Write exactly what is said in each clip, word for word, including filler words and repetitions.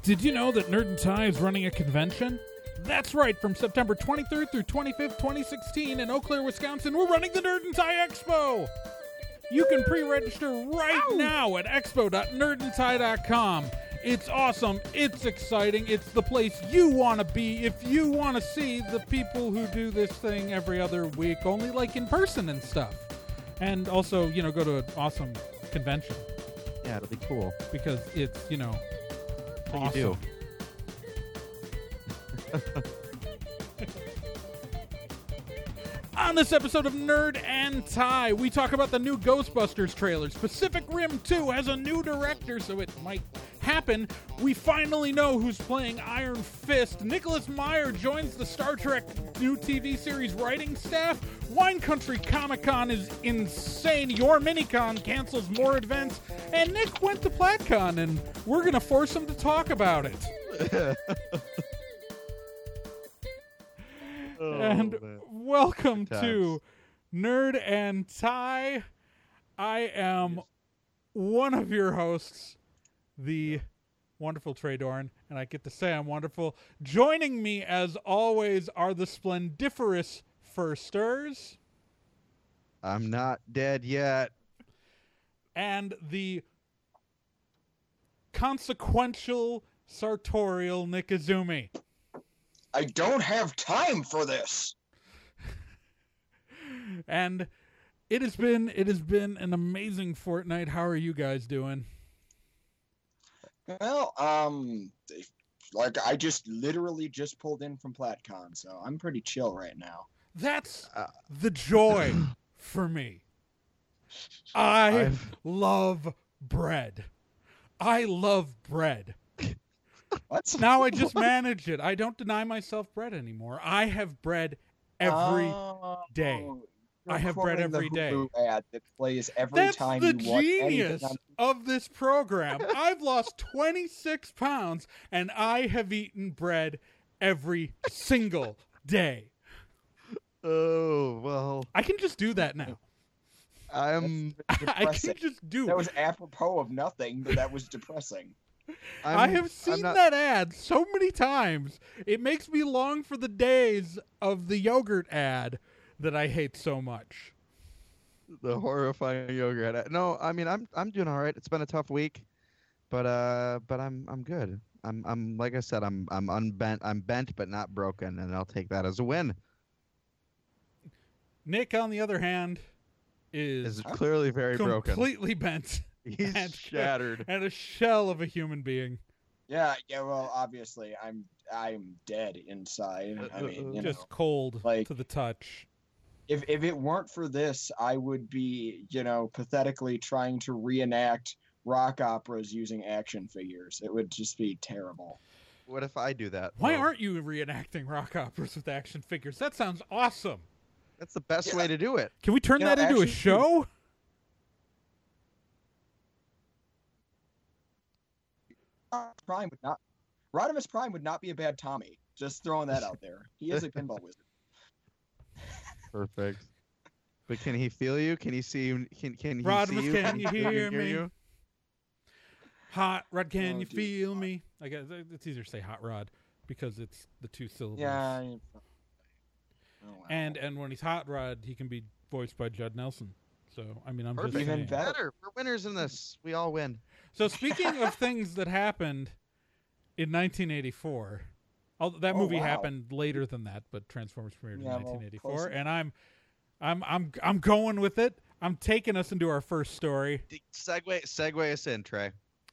Did you know that Nerd and Tie is running a convention? That's right, from September twenty-third through twenty-fifth, twenty sixteen in Eau Claire, Wisconsin, we're running the Nerd and Tie Expo! You can pre-register right Ow. now at expo dot nerd and tie dot com. It's awesome, it's exciting, it's the place you want to be if you want to see the people who do this thing every other week, only like in person and stuff. And also, you know, go to an awesome convention. Yeah, it'll be cool. Because it's, you know, what awesome. you do. On this episode of Nerd and Tie, we talk about the new Ghostbusters trailers. Pacific Rim two has a new director, so it might happen. We finally know who's playing Iron Fist. Nicholas Meyer joins the Star Trek new T V series writing staff. Wine Country Comic-Con is insane. Your Minicon cancels more events. And Nick went to PlatCon, and we're going to force him to talk about it. Oh, and man. welcome to Nerd and Tie. I am one of your hosts, the wonderful Trey Doran, and I get to say I'm wonderful. Joining me, as always, are the splendiferous Firsters. I'm not dead yet. And the consequential sartorial Nick Izumi. I don't have time for this. And it has been it has been an amazing fortnight. How are you guys doing? Well, um, like I just literally just pulled in from PlatCon, so I'm pretty chill right now. That's uh, the joy for me. I I've... love bread. I love bread. What? Now I just manage it. I don't deny myself bread anymore. I have bread every oh, day. I have bread every the day. Hulu ad that plays every That's time the you watch genius on... of this program. I've lost twenty-six pounds, and I have eaten bread every single day. Oh, well. I can just do that now. I'm. I can just do That was apropos of nothing, but that was depressing. I'm, I have seen not... that ad so many times. It makes me long for the days of the yogurt ad that I hate so much. The horrifying yogurt ad. No, I mean I'm I'm doing all right. It's been a tough week, but uh, but I'm I'm good. I'm I'm like I said, I'm I'm unbent. I'm bent, but not broken, and I'll take that as a win. Nick, on the other hand, is is clearly very broken. Completely bent. He's and, shattered. And a shell of a human being. Yeah, yeah. Well, obviously, I'm I'm dead inside. I mean, you just know, cold like, to the touch. If if it weren't for this, I would be, you know, pathetically trying to reenact rock operas using action figures. It would just be terrible. What if I do that? Why though? aren't you reenacting rock operas with action figures? That sounds awesome. That's the best Yeah. way to do it. Can we turn You that know, into a actually- show? Prime would not. Rodimus Prime would not be a bad Tommy. Just throwing that out there. He is a pinball wizard. Perfect. But can he feel you? Can he see you? Can can he Rodimus, see you? can he you feel hear me? you? Hot Rod, can Oh, you dear feel God. me? I guess it's easier to say Hot Rod because it's the two syllables. Yeah. I- Oh, wow. And and when he's Hot Rod, he can be voiced by Judd Nelson. So I mean, I'm Perfect. just Even saying. better. Better. We're winners in this. We all win. So speaking of things that happened in nineteen eighty-four, although that Oh, movie wow. happened later than that, but Transformers premiered Yeah, in well, nineteen eighty-four, close and I'm, I'm, I'm, I'm going with it. I'm taking us into our first story. Segway, segue us in, Trey.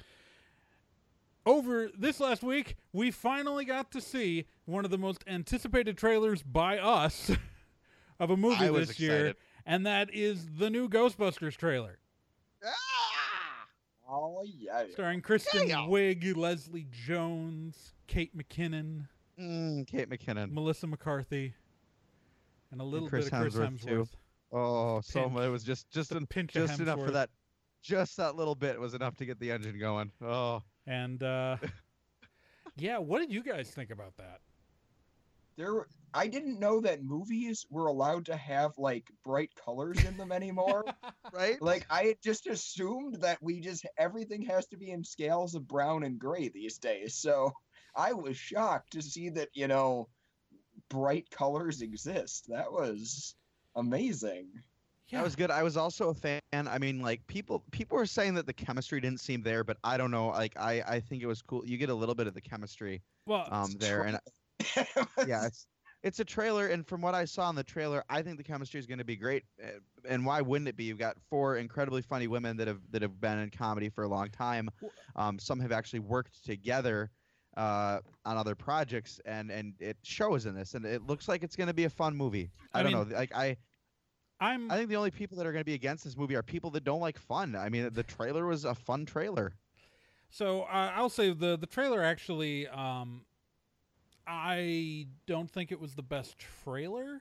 Over this last week, we finally got to see one of the most anticipated trailers by us of a movie I was this year, excited. and that is the new Ghostbusters trailer, Ah! Oh yeah. starring Kristen Yeah. Wiig, Leslie Jones, Kate McKinnon, Mm, Kate McKinnon. Melissa McCarthy, and a little Chris bit of Chris Hemsworth, Hemsworth. too. Oh, so Pinch. much. It was just just The en- pinch of just enough for Hemsworth. that. Just that little bit was enough to get the engine going. Oh, And uh, yeah, what did you guys think about that? there. I didn't know that movies were allowed to have like bright colors in them anymore. Right? Like I had just assumed that we just everything has to be in scales of brown and gray these days. So I was shocked to see that, you know, bright colors exist. That was amazing. Yeah. That was good. I was also a fan. I mean, like people people were saying that the chemistry didn't seem there, but I don't know. Like I I think it was cool. You get a little bit of the chemistry Well, um there, and yeah, it's it's a trailer, and from what I saw in the trailer, I think the chemistry is going to be great. Uh, And why wouldn't it be? You've got four incredibly funny women that have that have been in comedy for a long time. Um, some have actually worked together uh, on other projects, and and it shows in this. And it looks like it's going to be a fun movie. I, I don't mean- know. Like I. I'm. I think the only people that are going to be against this movie are people that don't like fun. I mean, the trailer was a fun trailer. So uh, I'll say the the trailer actually. Um, I don't think it was the best trailer,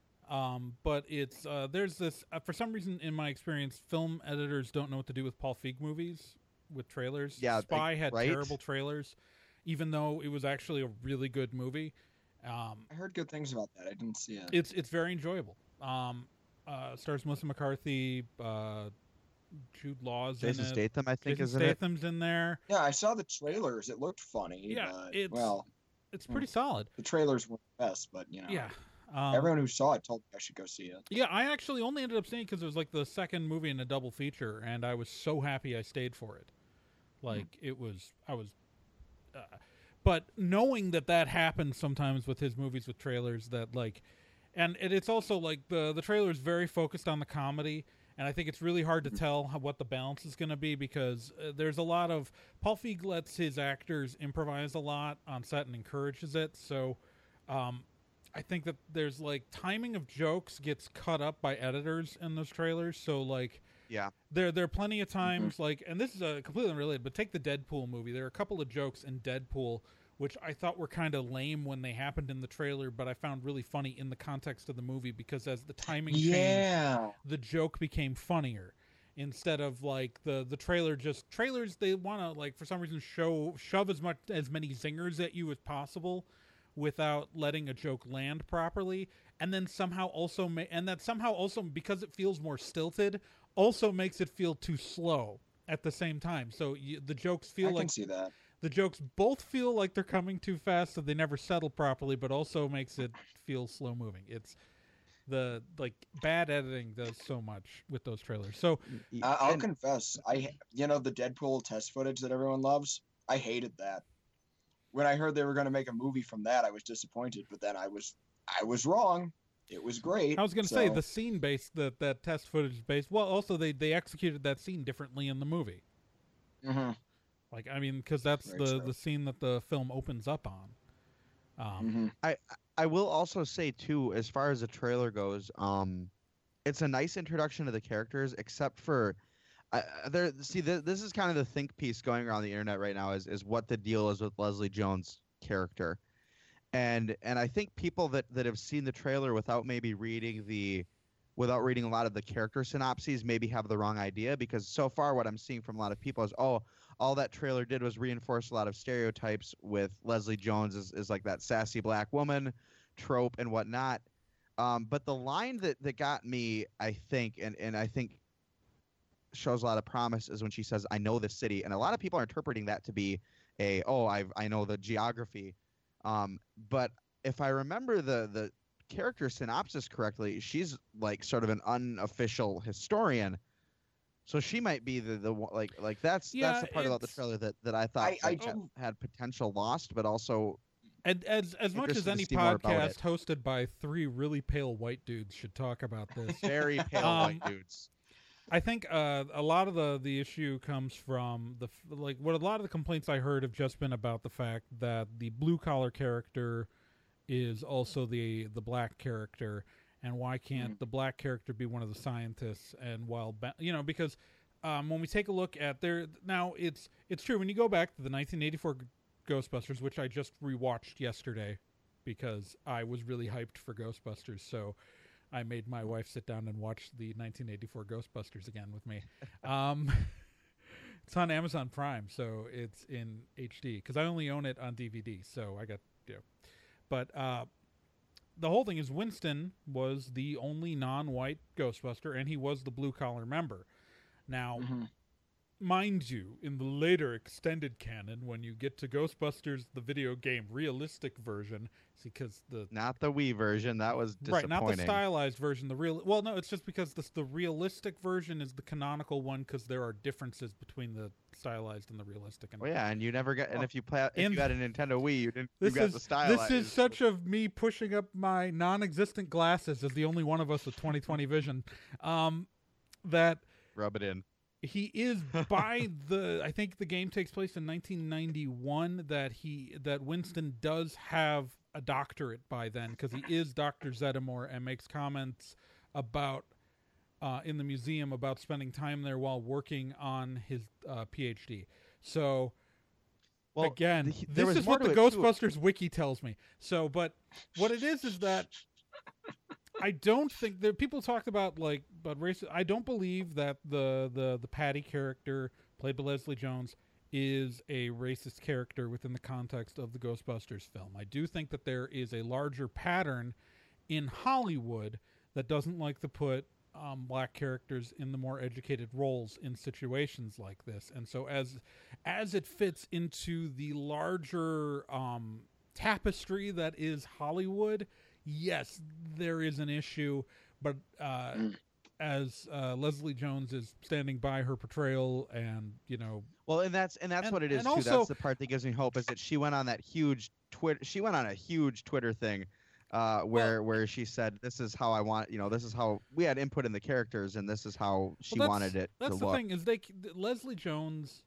um, but it's uh, there's this uh, for some reason in my experience, film editors don't know what to do with Paul Feig movies with trailers. Yeah, Spy like, had right? terrible trailers, even though it was actually a really good movie. Um, I heard good things about that. I didn't see it. it's it's very enjoyable. Um, uh, stars Melissa McCarthy, uh, Jude Law's Jason in it. Statham, I think, Jason isn't it? Statham's in there. Yeah, I saw the trailers. It looked funny. Yeah, but, it's- well, It's pretty solid. the trailers weren't the best, but you know, Yeah. Um, everyone who saw it told me I should go see it. Yeah, I actually only ended up seeing it because it was like the second movie in a double feature, and I was so happy I stayed for it. Like it was, I was. Uh, but knowing that that happens sometimes with his movies with trailers, that like, and it, it's also like the the trailer is very focused on the comedy, and I think it's really hard to tell how, what the balance is going to be because uh, there's a lot of Paul Feig lets his actors improvise a lot on set and encourages it. So, um, I think that there's like timing of jokes gets cut up by editors in those trailers. So like, Yeah. there there are plenty of times like, and this is uh, completely unrelated, but take the Deadpool movie. There are a couple of jokes in Deadpool which I thought were kind of lame when they happened in the trailer, but I found really funny in the context of the movie because as the timing changed, Yeah. the joke became funnier instead of like the the trailer just trailers they want to like for some reason show shove as much as many zingers at you as possible without letting a joke land properly, and then somehow also ma- and that somehow also because it feels more stilted also makes it feel too slow at the same time. So you, the jokes feel I like can see that. the jokes both feel like they're coming too fast, so they never settle properly, but also makes it feel slow moving. It's the like bad editing does so much with those trailers. So I- I'll And- confess, I you know the Deadpool test footage that everyone loves. I hated that. When I heard they were going to make a movie from that, I was disappointed. But then I was I was wrong. It was great. I was going to say so- the scene based that that test footage based. Well, also they they executed that scene differently in the movie. Mhm, Like I mean, because that's Very the true. the scene that the film opens up on. Um, mhm. I will also say too, as far as the trailer goes, um, it's a nice introduction to the characters, except for uh, there. See, th- this is kind of the think piece going around the internet right now is is what the deal is with Leslie Jones' character, and and I think people that that have seen the trailer without maybe reading the without reading a lot of the character synopses maybe have the wrong idea because so far what I'm seeing from a lot of people is oh all that trailer did was reinforce a lot of stereotypes with Leslie Jones as, as like that sassy black woman trope and whatnot. Um, but the line that, that got me, I think, and, and I think shows a lot of promise is when she says, I know the city. And a lot of people are interpreting that to be a, oh, I've, I know the geography. Um, but if I remember the, the character synopsis correctly, she's like sort of an unofficial historian. So she might be the, the one- like like that's Yeah, that's the part about the it's- trailer that, that I thought I- I that do- had potential lost, but also and as as much as Interested to any see more about podcast it. hosted by three really pale white dudes should talk about this. very pale Um, white dudes. I think uh, a lot of the, the issue comes from the f- like what a lot of the complaints I heard have just been about the fact that the blue collar character is also the the black character, and why can't Mhm. the black character be one of the scientists? And while ba- you know, because um, when we take a look at their now, it's it's true when you go back to the nineteen eighty-four Ghostbusters, which I just rewatched yesterday because I was really hyped for Ghostbusters, so I made my wife sit down and watch the nineteen eighty-four Ghostbusters again with me. Um, it's on Amazon Prime, so it's in H D because I only own it on D V D. So I got, you know, but uh, the whole thing is Winston was the only non-white Ghostbuster, and he was the blue-collar member. Now, Mhm. mind you, in the later extended canon, when you get to Ghostbusters, the video game realistic version, see, because the Not the Wii version. That was disappointing. right, not the stylized version. The real, well, no, it's just because the the realistic version is the canonical one because there are differences between the stylized and the realistic. And Oh yeah, and you never got. And if you play, if And you had a Nintendo Wii, you didn't. this you got is the stylized. this is such of me pushing up my non-existent glasses as the only one of us with twenty twenty vision. Um, that. Rub it in. He is by the I think the game takes place in nineteen ninety-one that he that Winston does have a doctorate by then because he is Doctor Zeddemore and makes comments about uh, in the museum about spending time there while working on his uh, PhD. So Well, again, the- there this was is more what the to it, too. Ghostbusters wiki tells me. So, but what it is is that I don't think there. People talked about like, but race. I don't believe that the the the Patty character played by Leslie Jones is a racist character within the context of the Ghostbusters film. I do think that there is a larger pattern in Hollywood that doesn't like to put um, black characters in the more educated roles in situations like this, and so as as it fits into the larger um, tapestry that is Hollywood. Yes, there is an issue, but uh, Mm. as uh, Leslie Jones is standing by her portrayal, and you know, Well, and that's and that's And- what it is and too. also- That's the part that gives me hope is that she went on that huge Twitter. She went on a huge Twitter thing, uh, where where she said, "This is how I want. You know, this is how we had input in the characters, and this is how she well, that's- wanted it That's to the look." thing is they Leslie Jones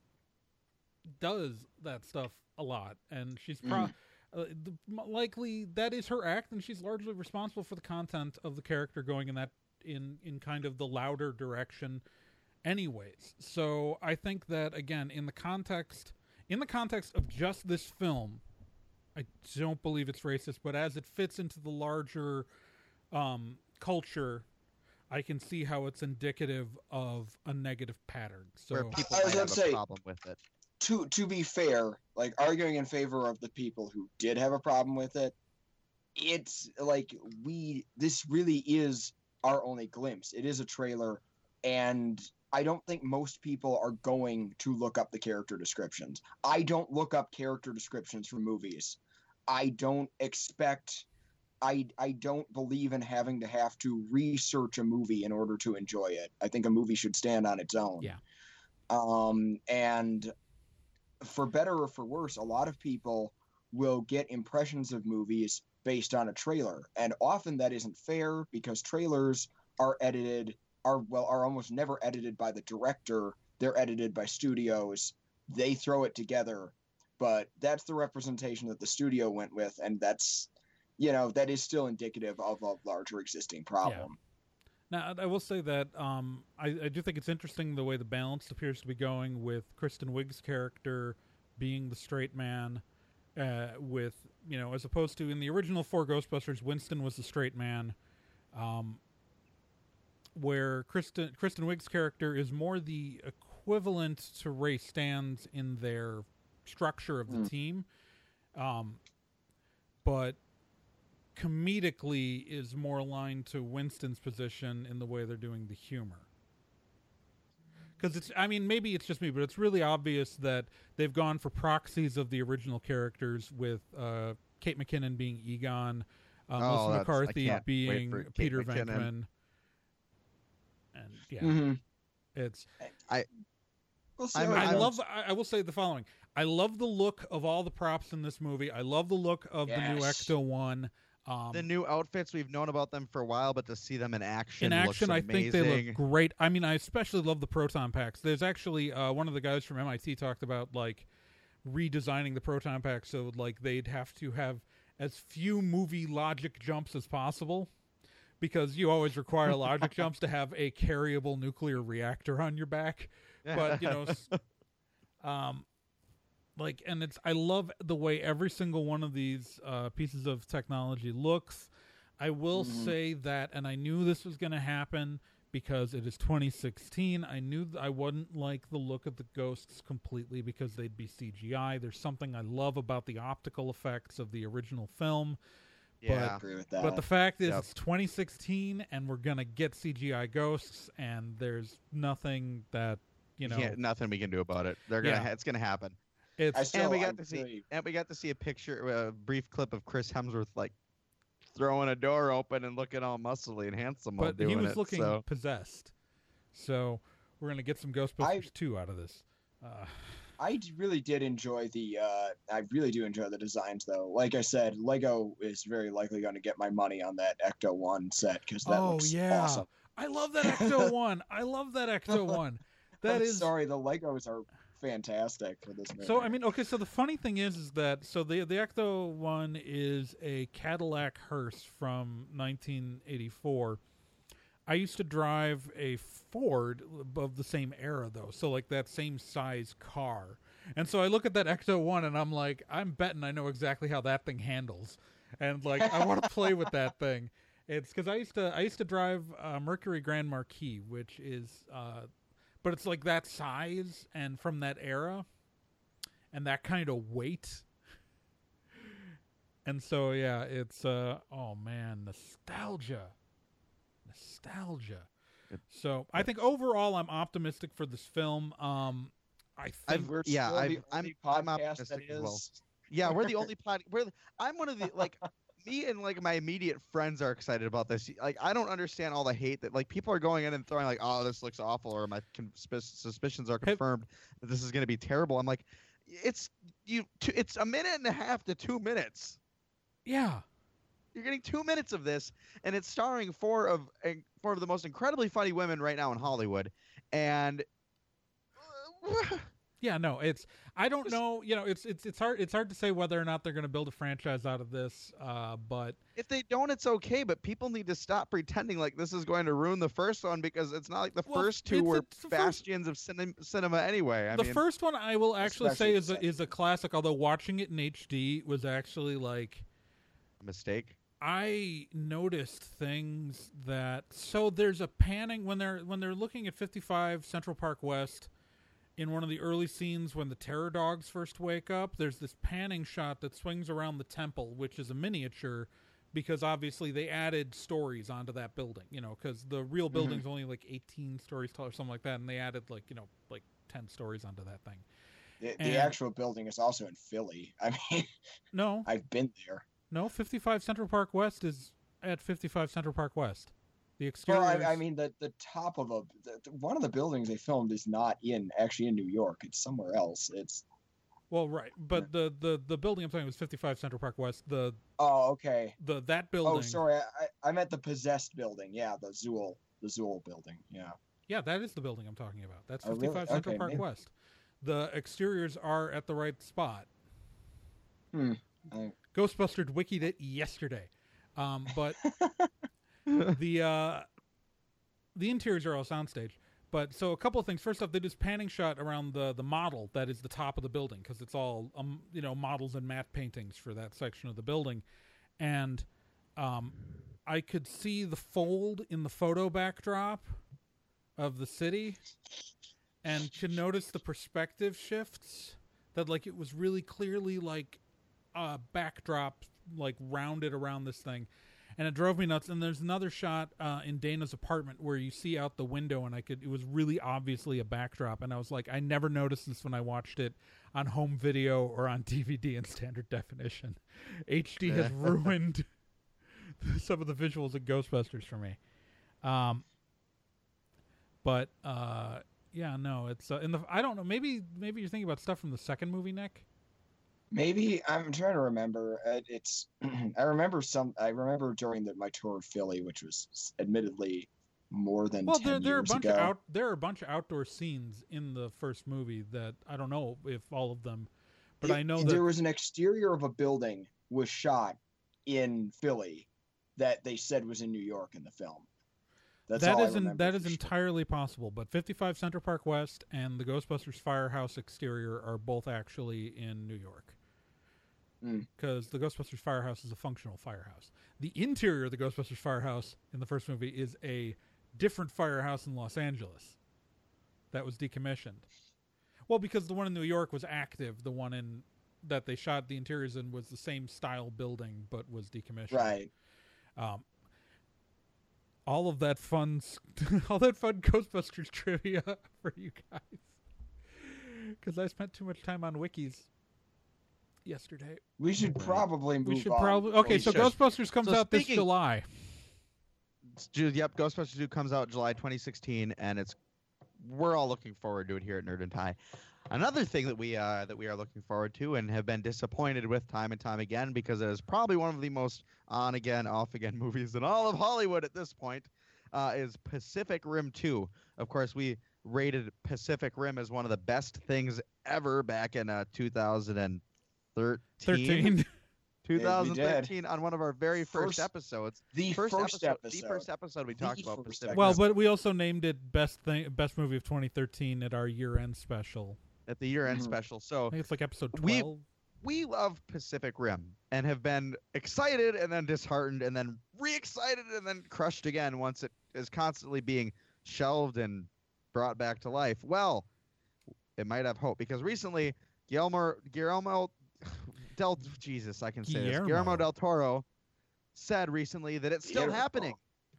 does that stuff a lot, and she's pro- Mm. uh, the, m- likely that is her act, and she's largely responsible for the content of the character going in that in in kind of the louder direction anyways. So I think that again in the context in the context of just this film, I don't believe it's racist, but as it fits into the larger um, culture, I can see how it's indicative of a negative pattern. So Where people I was might gonna have say- a problem with it. To to be fair, like arguing in favor of the people who did have a problem with it, it's like we this really is our only glimpse. It is a trailer, and I don't think most people are going to look up the character descriptions. I don't look up character descriptions for movies. I don't expect I I don't believe in having to have to research a movie in order to enjoy it. I think a movie should stand on its own. Yeah. Um and for better or for worse, a lot of people will get impressions of movies based on a trailer, and often that isn't fair because trailers are edited are well are almost never edited by the director. They're edited by studios. They throw it together, but that's the representation that the studio went with, and that's you know that is still indicative of a larger existing problem. now I will say that um, I, I do think it's interesting the way the balance appears to be going with Kristen Wiig's character being the straight man, uh, with you know as opposed to in the original four Ghostbusters, Winston was the straight man. Um, where Kristen Kristen Wiig's character is more the equivalent to Ray Stantz in their structure of the Mm. team, um, but comedically is more aligned to Winston's position in the way they're doing the humor. Because it's, I mean, maybe it's just me, but it's really obvious that they've gone for proxies of the original characters with uh, Kate McKinnon being Egon, uh, Oh, Melissa that's- I McCarthy can't wait being for Kate Peter McKinnon. Venkman. And yeah, Mhm. it's. We'll see I'm- how it I goes. love. I, I will say the following: I love the look of all the props in this movie. I love the look of the new Yes. Ecto One. Um, The new outfits, we've known about them for a while, but to see them in action, in action, I looks think they amazing. look great. I mean, I especially love the proton packs. There's actually uh, one of the guys from M I T talked about like redesigning the proton packs so like they'd have to have as few movie logic jumps as possible, because you always require logic jumps to have a carryable nuclear reactor on your back. But you know, s- um, like, and it's I love the way every single one of these uh, pieces of technology looks. I will Mhm. say that, and I knew this was going to happen because it is twenty sixteen. I knew th- I wouldn't like the look of the ghosts completely because they'd be C G I. There's something I love about the optical effects of the original film, Yeah. I agree with that. But the fact is, Yep. it's twenty sixteen, and we're gonna get C G I ghosts, and there's nothing that you know. Yeah, nothing we can do about it. They're gonna. Yeah. Ha- it's gonna happen. It's I still, and we I got to see. really- And we got to see a picture, a brief clip of Chris Hemsworth like throwing a door open and looking all muscly and handsome while but doing he was it. looking so. possessed, so we're gonna get some Ghostbusters two out of this. Uh, I d- really did enjoy the. Uh, I really do enjoy the designs, though. Like I said, Lego is very likely going to get my money on that Ecto One set because that oh looks yeah, awesome. I love that Ecto one. I love that Ecto one. That I'm is sorry, the Legos are fantastic for this movie. So I mean, okay. So the funny thing is, is that so the the Ecto one is a Cadillac hearse from nineteen eighty-four. I used to drive a Ford of the same era, though, so like that same size car. And so I look at that Ecto one, and I'm like, I'm betting I know exactly how that thing handles, and like I want to play with that thing. It's because I used to I used to drive a Mercury Grand Marquis, which is. Uh, But it's like that size and from that era and that kind of weight. And so, yeah, it's, uh, oh man, nostalgia. Nostalgia. So I think overall I'm optimistic for this film. Um, I think. I've- We're yeah, still I've- the I'm- only I'm podcast optimistic that as well. is- Yeah, we're the only pod. We're. The, I'm one of the like. Me and like my immediate friends are excited about this. Like, I don't understand all the hate that like people are going in and throwing like, "Oh, this looks awful," or my con- suspicions are confirmed that this is going to be terrible. I'm like, it's you. Two, it's a minute and a half to two minutes. Yeah. You're getting two minutes of this, and it's starring four of uh, four of the most incredibly funny women right now in Hollywood, and. uh, Yeah, no, it's I don't know, you know, it's it's it's hard it's hard to say whether or not they're going to build a franchise out of this, uh, but If they don't, it's okay, but people need to stop pretending like this is going to ruin the first one because it's not like the Well, first two it's were a- it's the first- bastions of cine- cinema anyway. I the mean, first one I will actually say Especially is the a, is a classic, although watching it in H D was actually like mistake. I noticed things that so there's a panning when they're when they're looking at fifty-five Central Park West in one of the early scenes when the terror dogs first wake up. There's this panning shot that swings around the temple, which is a miniature because obviously they added stories onto that building, you know, because the real building's only like eighteen stories tall or something like that, and they added like, you know, like ten stories onto that thing. The, the And- actual building is also in Philly. I mean, No, I've been there. no, fifty-five Central Park West is at fifty-five Central Park West. The exterior. Well, I, I mean, the the top of a the, the- one of the buildings they filmed is not in actually in New York. It's somewhere else. It's Well, right, but the, the, the building I'm talking was fifty-five Central Park West. The oh, okay. the that building. Oh, sorry. I, I I meant the possessed building. Yeah, the Zool the Zool building. Yeah. Yeah, that is the building I'm talking about. That's Oh, really? fifty-five Central Okay, Park maybe- West. The exteriors are at the right spot. Hmm. I- Ghostbusters wikied it yesterday, um, but the uh, the interiors are all soundstage. But so a couple of things. First off, they do this panning shot around the the model that is the top of the building because it's all um, you know models and matte paintings for that section of the building, and um, I could see the fold in the photo backdrop of the city, and could notice the perspective shifts. That like it was really clearly like a backdrop like rounded around this thing. And it drove me nuts. And there's another shot uh, in Dana's apartment where you see out the window, and I could. It was really obviously a backdrop, and I was like, I never noticed this when I watched it on home video or on D V D in standard definition. H D has ruined some of the visuals of Ghostbusters for me. Um, but uh, yeah, no, it's uh, in the. I don't know. Maybe maybe you're thinking about stuff from the second movie, Nick. Maybe I'm trying to remember. Uh, It's I remember some. I remember during the, my tour of Philly, which was admittedly more than Well, ten there there are a years bunch ago. of out there are a bunch of outdoor scenes in the first movie that I don't know if all of them, but It- I know there that was an exterior of a building was shot in Philly that they said was in New York in the film. That's that all I is in, remember that is for sure. entirely possible. But fifty-five Central Park West and the Ghostbusters Firehouse exterior are both actually in New York. Mm. Because the Ghostbusters Firehouse is a functional firehouse. The interior of the Ghostbusters Firehouse in the first movie is a different firehouse in Los Angeles that was decommissioned. Well, because the one in New York was active, the one in that they shot the interiors in was the same style building, but was decommissioned. Right. Um, all of that fun, all that fun Ghostbusters trivia for you guys, because I spent too much time on wikis yesterday. We should probably move We should on. probably okay. We So should. Ghostbusters comes So out this speaking- July. Ju- Yep, Ghostbusters two comes out July twenty sixteen, and it's we're all looking forward to it here at Nerd and Tie. Another thing that we uh, that we are looking forward to and have been disappointed with time and time again, because it is probably one of the most on again, off again movies in all of Hollywood at this point, uh, is Pacific Rim two. Of course, we rated Pacific Rim as one of the best things ever back in uh, two thousand thirteen. Thirteen. twenty thirteen on one of our very first, First- episodes. The First, first, episode, episode. The first episode we The talked about first Pacific episode. Well, Rim but we also named it best thing, best movie of twenty thirteen at our year-end special. at the year-end Mhm. special. I So think it's like episode We- twelve. we love Pacific Rim and have been excited and then disheartened and then re-excited and then crushed again once it is constantly being shelved and brought back to life. Well, it might have hope, because recently Guillermo Guillermo del Jesus, I can say this. Guillermo. Guillermo del Toro said recently that it's still Guillermo. happening.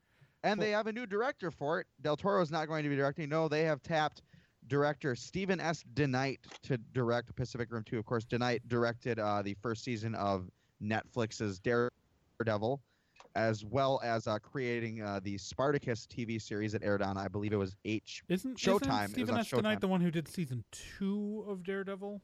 And they have a new director for it. Del Toro is not going to be directing. No, they have tapped director Stephen S. DeKnight to direct Pacific Rim two. Of course, DeKnight directed uh, the first season of Netflix's Daredevil, as well as uh, creating uh, the Spartacus T V series that aired on, I believe it was H. Isn't Showtime. Isn't It was Stephen on S. Tonight Showtime. the one who did season two of Daredevil?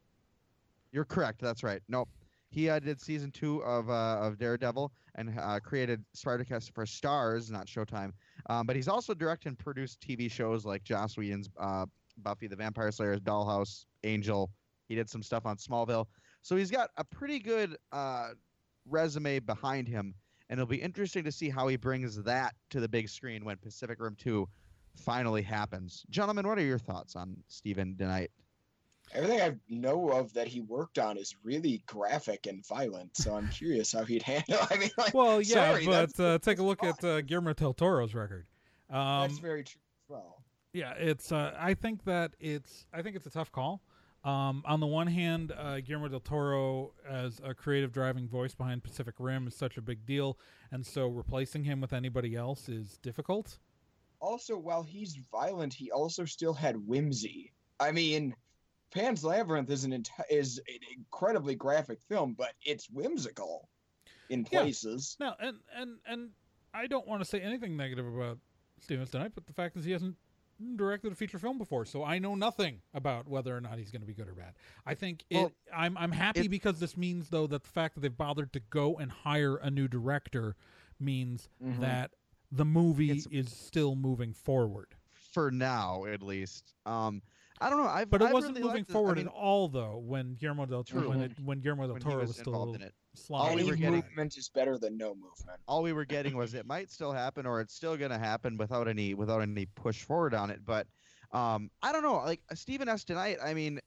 You're correct. That's right. Nope. He uh, did season two of uh, of Daredevil and uh, created Spartacus for Stars, not Showtime. Um, but he's also directed and produced T V shows like Joss Whedon's uh, Buffy the Vampire Slayer, Dollhouse, Angel. He did some stuff on Smallville. So he's got a pretty good uh, resume behind him, and it'll be interesting to see how he brings that to the big screen when Pacific Rim two finally happens. Gentlemen, what are your thoughts on Stephen DeKnight? Everything I know of that he worked on is really graphic and violent, so I'm curious how he'd handle. I mean, like, Well, yeah, sorry, but that's- uh, take a look that's at uh, Guillermo del Toro's record. Um, that's very true as well. Yeah, it's. Uh, I think that it's. I think it's a tough call. Um, on the one hand, uh, Guillermo del Toro as a creative driving voice behind Pacific Rim is such a big deal, and so replacing him with anybody else is difficult. Also, while he's violent, he also still had whimsy. I mean, Pan's Labyrinth is an enti- is an incredibly graphic film, but it's whimsical in Yeah. places. Now, and and and I don't want to say anything negative about Stephen Tonight, but the fact is he hasn't directed a feature film before, so I know nothing about whether or not he's going to be good or bad. I think it, Well, I'm I'm happy it- because this means though that the fact that they've bothered to go and hire a new director means Mhm. that the movie It's- is still moving forward. For now, at least. Um, I don't know. I've, But it I've wasn't really moving liked it. forward I mean, at all though when Guillermo del Toro True. when, it, when Guillermo del when he Toro was was still involved in it. sloppy. we Any were getting- movement is better than no movement. all we were getting was it might still happen, or it's still going to happen without any without any push forward on it. But um, I don't know. Like Stephen S. DeKnight, I mean,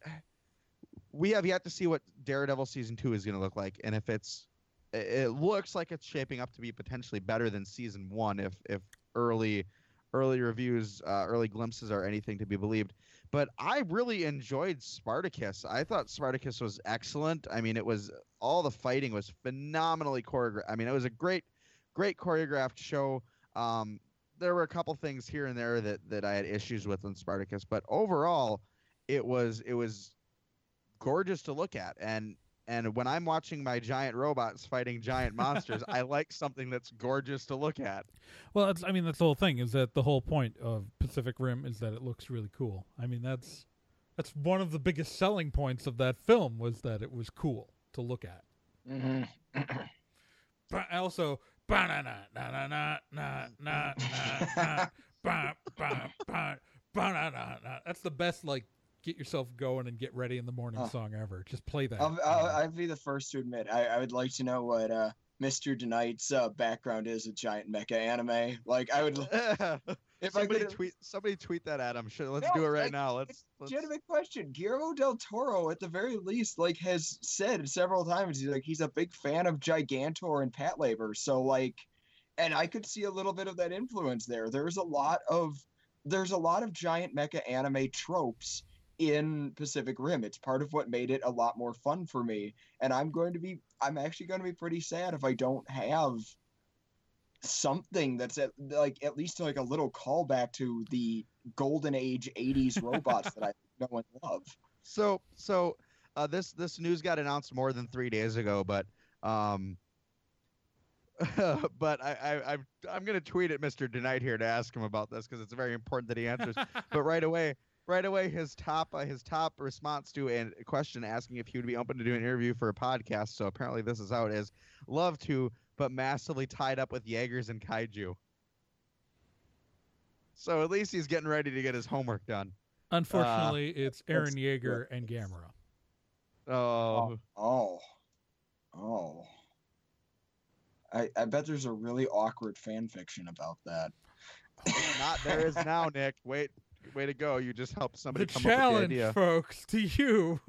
we have yet to see what Daredevil season two is going to look like, and if it's, it- it looks like it's shaping up to be potentially better than season one, if if early early reviews, uh, early glimpses are anything to be believed. But I really enjoyed Spartacus. I thought Spartacus was excellent. I mean, it was all the fighting was phenomenally choreographed. I mean, it was a great, great choreographed show. Um, there were a couple things here and there that, that I had issues with in Spartacus, but overall, it was it was gorgeous to look at. And and when I'm watching my giant robots fighting giant monsters, I like something that's gorgeous to look at. Well, it's, I mean, that's the whole thing. Is that the whole point of Pacific Rim is that it looks really cool. I mean, that's that's one of the biggest selling points of that film was that it was cool to look at. Mm-hmm. But also, ba-na-na, na-na-na, na, na, na, na, ba, ba, ba, ba-na-na-na. That's the best, like, get yourself going and get ready in the morning Oh. song ever. Just play that. I'll, I'll, I'll be the first to admit, I, I would like to know what uh, Mister DeKnight's uh, background is with giant mecha anime. Like, I would, if I somebody could tweet somebody tweet that at him. Sure, let's No, do it right like, now. Let's, let's legitimate question. Guillermo del Toro, at the very least, like has said several times, he's like he's a big fan of Gigantor and Patlabor. So like, and I could see a little bit of that influence there. There's a lot of there's a lot of giant mecha anime tropes in Pacific Rim. It's part of what made it a lot more fun for me. And I'm going to be, I'm actually going to be pretty sad if I don't have something that's at, like at least like a little callback to the golden age eighties robots that I know and love. So, so uh, this this news got announced more than three days ago, but um, but I, I I'm I'm gonna tweet at Mister DeKnight here to ask him about this because it's very important that he answers. But right away, right away, his top uh, his top response to a question asking if he would be open to do an interview for a podcast. So apparently, this is how it is. Love to, but massively tied up with Jaegers and kaiju. So at least he's getting ready to get his homework done. Unfortunately, uh, it's Eren Yeager and Gamera. Oh. Oh. Oh. I, I bet there's a really awkward fan fiction about that. Not there is now, Nick. Wait, way to go. You just helped somebody The come up with the challenge, idea. folks, to you.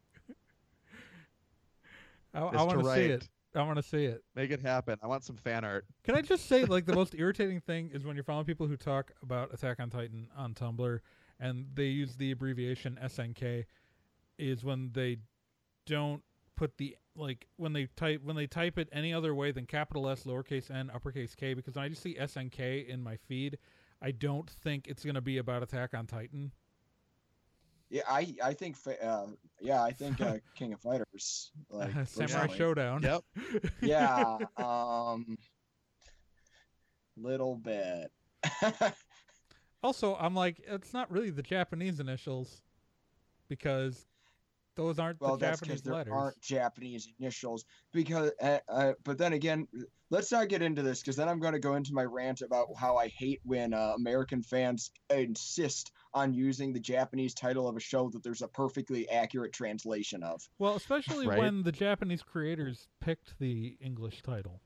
I, I want to see write. it. I want to see it. Make it happen. I want some fan art. Can I just say, like, the most irritating thing is when you're following people who talk about Attack on Titan on Tumblr and they use the abbreviation S N K, is when they don't put the, like, when they type when they type it any other way than capital S, lowercase n, uppercase K, because when I just see S N K in my feed, I don't think it's going to be about Attack on Titan. Yeah, I I think uh, yeah, I think uh, King of Fighters, like Samurai personally. Showdown. Yep. Yeah, um, little bit. Also, I'm like, it's not really the Japanese initials because those aren't Well, the that's because Japanese there letters. aren't Japanese initials. Because, uh, uh, but then again, let's not get into this because then I'm going to go into my rant about how I hate when uh, American fans insist on using the Japanese title of a show that there's a perfectly accurate translation of. Well, especially Right. when the Japanese creators picked the English title.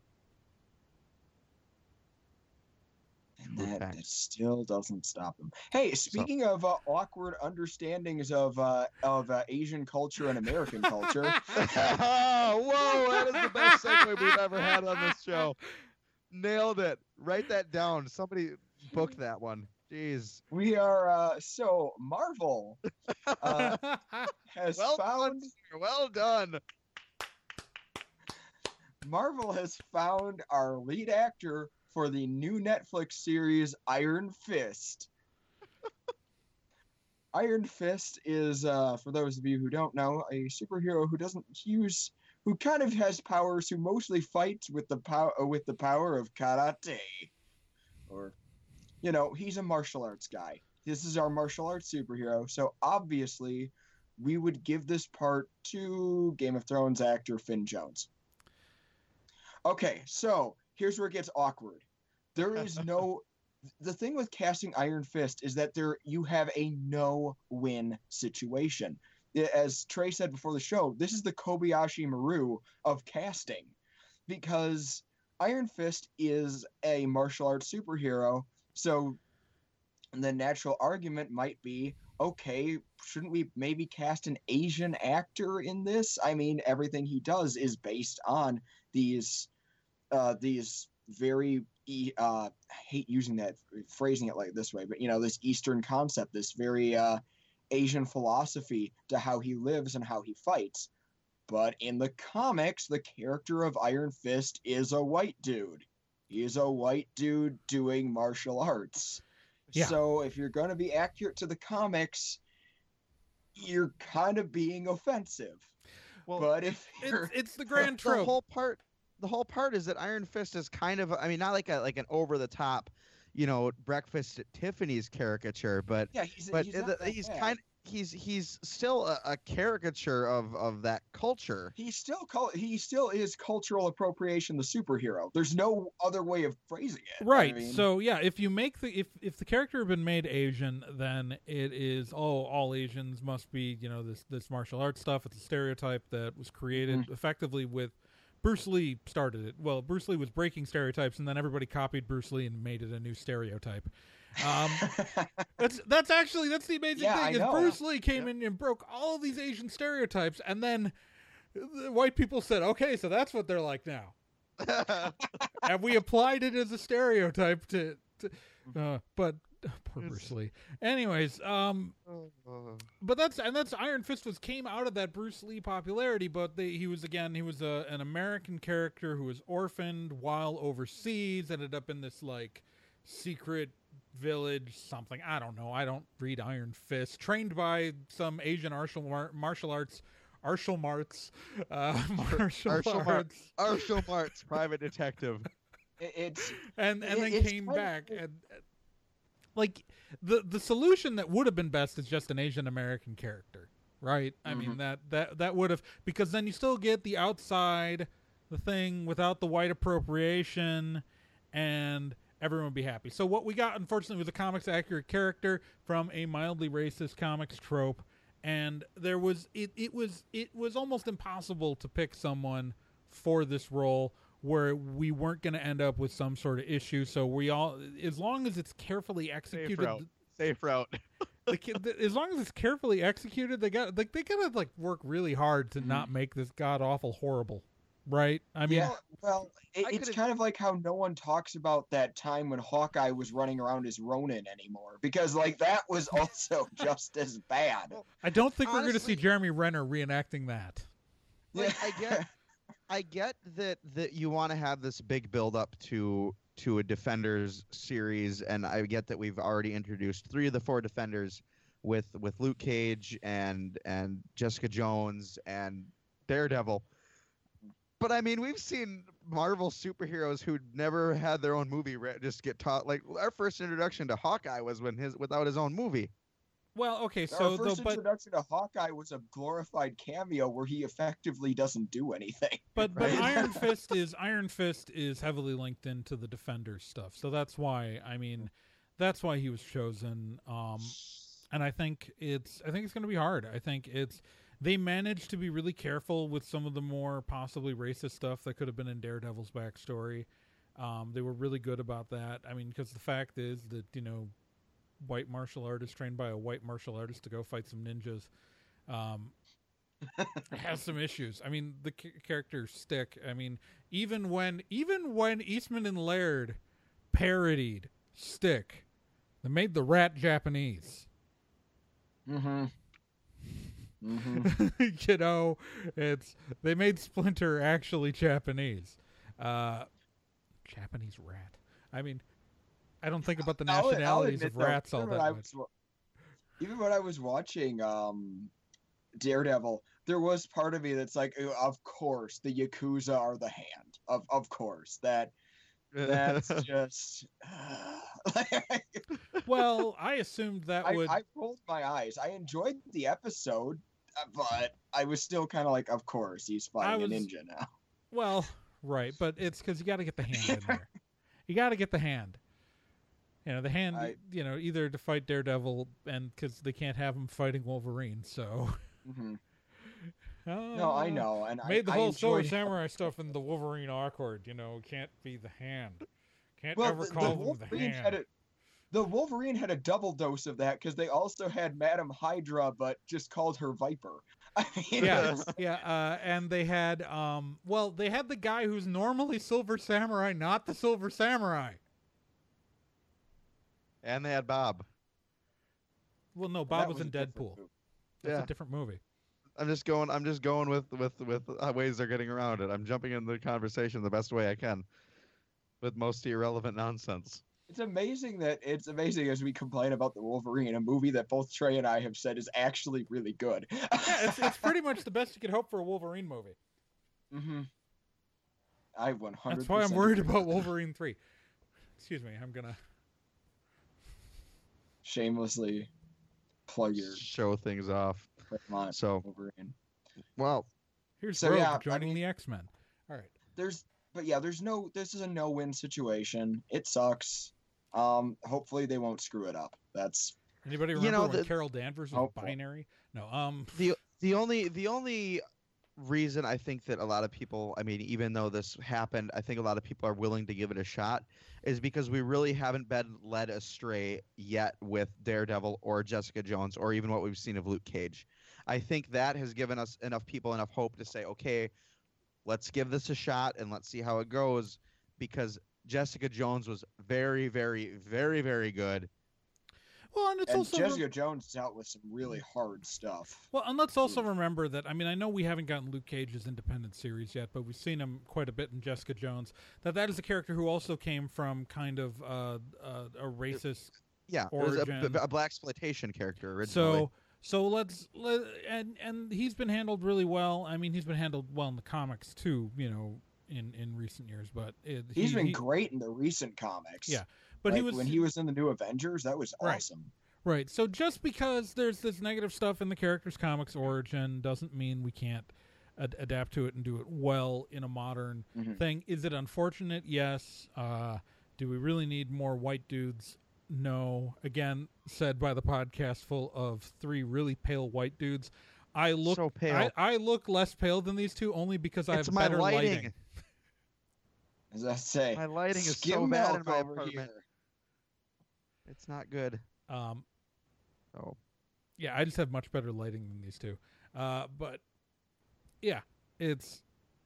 And that, Okay. that still doesn't stop them. Hey, speaking of uh, awkward understandings of uh, of uh, Asian culture and American culture, Oh, whoa, that is the best segue we've ever had on this show. Nailed it. Write that down. Somebody book that one. Jeez. we are uh, so Marvel uh, has Well found done. sir. Well done. Marvel has found our lead actor for the new Netflix series Iron Fist. Iron Fist is, uh, for those of you who don't know, a superhero who doesn't use, who kind of has powers, who mostly fights with the power with the power of karate, or, you know, he's a martial arts guy. This is our martial arts superhero, so obviously, we would give this part to Game of Thrones actor Finn Jones. Okay, so here's where it gets awkward. There is no the thing with casting Iron Fist is that there you have a no-win situation. As Trey said before the show, this is the Kobayashi Maru of casting, because Iron Fist is a martial arts superhero, so the natural argument might be, okay, shouldn't we maybe cast an Asian actor in this? I mean, everything he does is based on these uh, these very uh, I hate using that, phrasing it like this way, but you know, this Eastern concept, this very uh, Asian philosophy to how he lives and how he fights. But in the comics, the character of Iron Fist is a white dude. He is a white dude doing martial arts. Yeah. So if you're going to be accurate to the comics, you're kind of being offensive. Well, But if you're... It's, it's the grand the trope. whole part the whole part is that Iron Fist is kind of, I mean, not like a like an over the top, you know, Breakfast at Tiffany's caricature, but yeah, he's, but he's, he's, not that he's bad. kind he's he's still a, a caricature of of that culture. He's still call he still is cultural appropriation the superhero. There's no other way of phrasing it. Right. I mean, So yeah, if you make the if if the character had been made Asian, then it is oh all Asians must be, you know, this this martial arts stuff. It's a stereotype that was created Mhm. effectively with Bruce Lee started it. Well, Bruce Lee was breaking stereotypes, and then everybody copied Bruce Lee and made it a new stereotype. Um, that's that's actually that's the amazing Yeah, thing I is know. Bruce Lee came in and broke all these Asian stereotypes, and then the white people said, "Okay, so that's what they're like now," and we applied it as a stereotype to. to uh, but Poor Bruce Lee. Anyways, um, but that's and that's Iron Fist was came out of that Bruce Lee popularity, but they, he was again he was a, an American character who was orphaned while overseas, ended up in this like secret village something. I don't know. I don't read Iron Fist. Trained by some Asian martial mar- martial arts. Martial Marts, uh, martial Arshel arts, Mar- Arshel Marts, private detective. It, it's and and it, then it's came kind of- back and, and like the the solution that would have been best is just an Asian American character, right? I mean Mhm. that that that would have, because then you still get the outside the thing without the white appropriation, and everyone would be happy. So what we got, unfortunately, was a comics accurate character from a mildly racist comics trope. And there was it, it was it was almost impossible to pick someone for this role where we weren't going to end up with some sort of issue. So we all, as long as it's carefully Safe executed, route. Safe route. the, ki- the, as long as it's carefully executed, they got like they gotta like work really hard to not make this god awful horrible, right? I mean, yeah, well, it, I it's could've- kind of like how no one talks about that time when Hawkeye was running around as Ronin anymore, because like that was also just as bad. I don't think we're going to see honestly- Jeremy Renner reenacting that. Like, I get, I get that that you want to have this big build up to to a Defenders series, and I get that we've already introduced three of the four Defenders with with Luke Cage and and Jessica Jones and Daredevil. But I mean, we've seen Marvel superheroes who never had their own movie re- just get taught. Like our first introduction to Hawkeye was when his without his own movie. Well, okay, Our so first though, but introduction to Hawkeye was a glorified cameo where he effectively doesn't do anything. But but Right. Iron Fist is Iron Fist is heavily linked into the Defenders stuff, so that's why I mean, that's why he was chosen. Um, and I think it's I think it's going to be hard. I think it's they managed to be really careful with some of the more possibly racist stuff that could have been in Daredevil's backstory. Um, they were really good about that. I mean, because the fact is that you know, white martial artist trained by a white martial artist to go fight some ninjas. Um, has some issues. I mean, the c- characters stick. I mean, even when even when Eastman and Laird parodied Stick, they made the rat Japanese. Mm-hmm. Mm-hmm. You know, it's they made Splinter actually Japanese. Uh, Japanese rat. I mean, I don't think about the I'll- I'll nationalities admit, of though, rats all even that when I much. was wa- even when I was watching um, Daredevil, there was part of me that's like, "Oh, of course, the Yakuza are the hand. Of of course, that that's just. Well, I assumed that I, would. I rolled my eyes. I enjoyed the episode, uh, but I was still kind of like, of course, he's fighting was- a ninja now. Well, right, but it's because you got to get the hand in there. You got to get the hand. You know, the hand. I- you know, either to fight Daredevil, and because they can't have him fighting Wolverine, so. hmm Uh, No, I know, and Made the I, I whole Silver enjoyed. Samurai stuff in the Wolverine awkward. You know, can't be the hand. Can't Well, ever the, the call him the Wolverine hand. had a the Wolverine had a double dose of that because they also had Madam Hydra, but just called her Viper. I mean, Yeah, it's- yeah, uh, and they had, um, well, they had the guy who's normally Silver Samurai, not the Silver Samurai. And they had Bob. Well, no, that Bob was in a different Deadpool. movie. That's Yeah. a different movie. I'm just going. I'm just going with with with uh, ways they're getting around it. I'm jumping in the conversation the best way I can, with most irrelevant nonsense. It's amazing that it's amazing as we complain about the Wolverine, a movie that both Trey and I have said is actually really good. Yeah, it's, it's pretty much the best you could hope for a Wolverine movie. hmm I one hundred. That's why I'm worried about Wolverine three. Excuse me, I'm gonna. Shamelessly plug your Show things off. on So, Wolverine. well, Here's So, Rogue yeah, I joining mean- the X-Men. All right. There's, but yeah, there's no. This is a no-win situation. It sucks. Um, hopefully they won't screw it up. That's Anybody You remember know, when the- Carol Danvers was Oh, well. binary? No. Um. the the only the only reason I think that a lot of people, I mean, even though this happened, I think a lot of people are willing to give it a shot, is because we really haven't been led astray yet with Daredevil or Jessica Jones or even what we've seen of Luke Cage. I think that has given us enough people enough hope to say, okay, let's give this a shot and let's see how it goes, because Jessica Jones was very, very, very, very good. Well, and it's And also Jessica Jones dealt with some really hard stuff. well, and let's also remember that. I mean, I know we haven't gotten Luke Cage's independent series yet, but we've seen him quite a bit in Jessica Jones. That that is a character who also came from kind of uh, uh, a racist. Yeah, it was a, origin. a black exploitation character originally. So so let's let and and he's been handled really well. I mean, he's been handled well in the comics too. You know, in in recent years, but it, He's he, been he, great in the recent comics. Yeah, but like he was when he was in the New Avengers. That was Right. awesome. right. So just because there's this negative stuff in the character's comics origin doesn't mean we can't ad- adapt to it and do it well in a modern Mhm. thing. Is it unfortunate? Yes. Uh, do we really need more white dudes? No. Again, said by the podcast full of three really pale white dudes. I look So pale. I, I look less pale than these two only because I It's have my better lighting. lighting. As I say, My lighting is so skim bad milk in my over apartment. here. It's not good. Um, Oh, yeah, I just have much better lighting than these two. Uh, but yeah, it's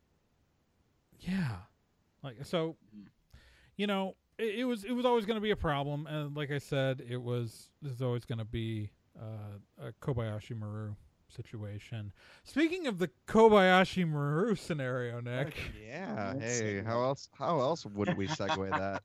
yeah, like so. You know, it, it was it was always going to be a problem, and like I said, it was there's always going to be uh, a Kobayashi Maru situation. Speaking of the Kobayashi Maru scenario, Nick. yeah. Let's Hey, see. how else? How else would we segue that?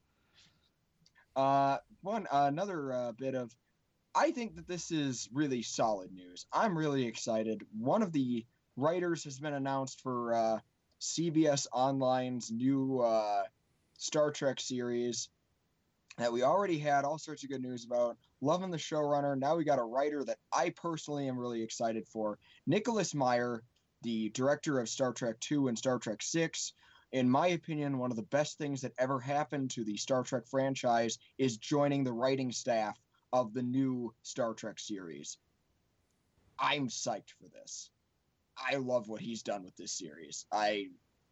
Uh, one uh, another uh, bit of, I think that this is really solid news. I'm really excited. One of the writers has been announced for uh, C B S Online's new uh, Star Trek series that we already had all sorts of good news about. Loving the showrunner. Now we got a writer that I personally am really excited for. Nicholas Meyer, the director of Star Trek two and Star Trek six. In my opinion, one of the best things that ever happened to the Star Trek franchise is joining the writing staff of the new Star Trek series. I'm psyched for this. I love what he's done with this series. I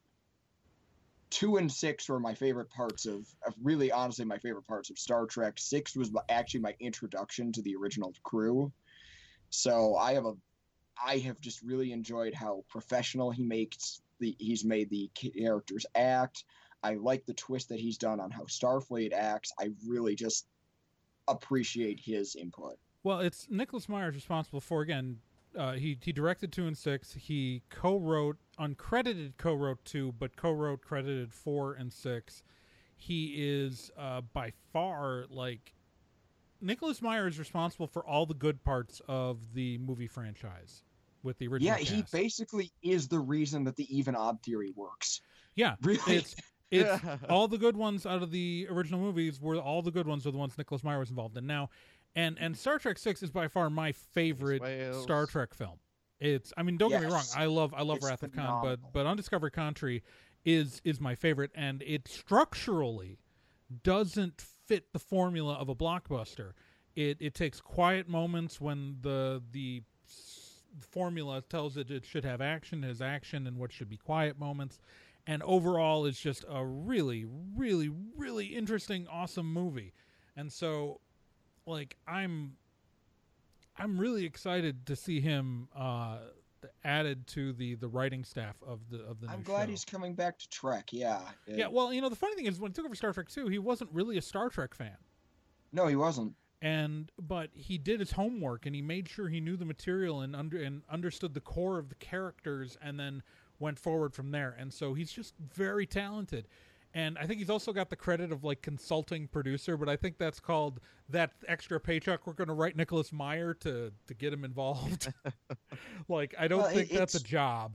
two and six were my favorite parts of, of really honestly my favorite parts of Star Trek. Six was actually my introduction to the original crew. So I have a I have just really enjoyed how professional he makes the he's made the characters act. I like the twist that he's done on how Starfleet acts. I really just appreciate his input. Well, it's Nicholas Meyer's responsible for again. Uh, he he directed two and six. He co-wrote, uncredited co-wrote two, but co-wrote credited four and six. He is uh, by far like Nicholas Meyer is responsible for all the good parts of the movie franchise with the original. Yeah, he cast. basically is the reason that the even odd theory works. Yeah, Really? it's it's Yeah. all the good ones out of the original movies were all the good ones are the ones Nicholas Meyer was involved in. Now, and and Star Trek six is by far my favorite Whales. Star Trek film. It's I mean don't get me wrong, Yes. I love I love It's Wrath of Khan, phenomenal. but but Undiscovered Country is is my favorite, and it structurally doesn't fit the formula of a blockbuster. It it takes quiet moments when the the s- formula tells it it should have action, has action, and what should be quiet moments. And overall, it's just a really, really, really interesting, awesome movie. And so, like, I'm, I'm really excited to see him uh, added to the, the writing staff of the of the. I'm new glad show. he's coming back to Trek. Yeah. Yeah, well, you know, the funny thing is, when he took over Star Trek two, he wasn't really a Star Trek fan. No, he wasn't. And but he did his homework and he made sure he knew the material and under and understood the core of the characters, and then went forward from there. And so he's just very talented. And I think he's also got the credit of like consulting producer, but I think that's called that extra paycheck we're going to write Nicholas Meyer to to get him involved. Like I don't Well, it- think that's a it's- job.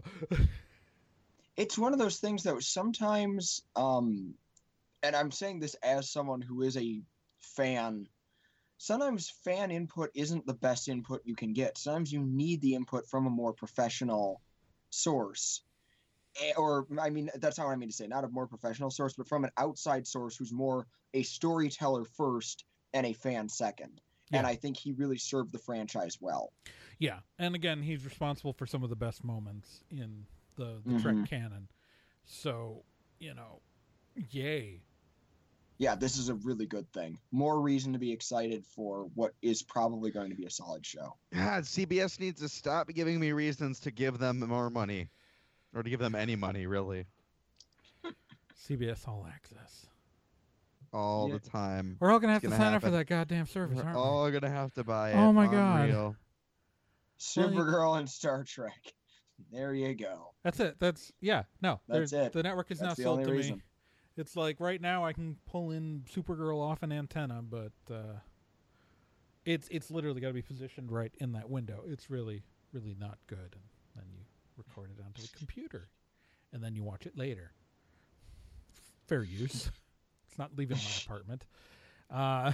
It's one of those things that sometimes, um, and I'm saying this as someone who is a fan, sometimes fan input isn't the best input you can get. Sometimes you need the input from a more professional source. Eh, Or, I mean, that's not what I mean to say, not a more professional source, but from an outside source who's more a storyteller first and a fan second. And Yeah. I think he really served the franchise well. Yeah, and again, he's responsible for some of the best moments in the, the Mhm. Trek canon. So, you know, yay. Yeah, this is a really good thing. More reason to be excited for what is probably going to be a solid show. God, C B S needs to stop giving me reasons to give them more money, or to give them any money, really. C B S All Access. all Yeah. the time. We're all gonna have It's to gonna sign up for happen. that goddamn service, We're aren't we? all gonna have to buy it. Oh my God. Unreal. Supergirl and Star Trek. There you go. That's it. That's yeah. No, That's there's- it. The network is That's now the sold only to reason. me. It's like right now I can pull in Supergirl off an antenna, but uh, it's it's literally got to be positioned right in that window. It's really really not good. And then you record it onto the computer, and then you watch it later. Fair use. It's not leaving my apartment. Uh,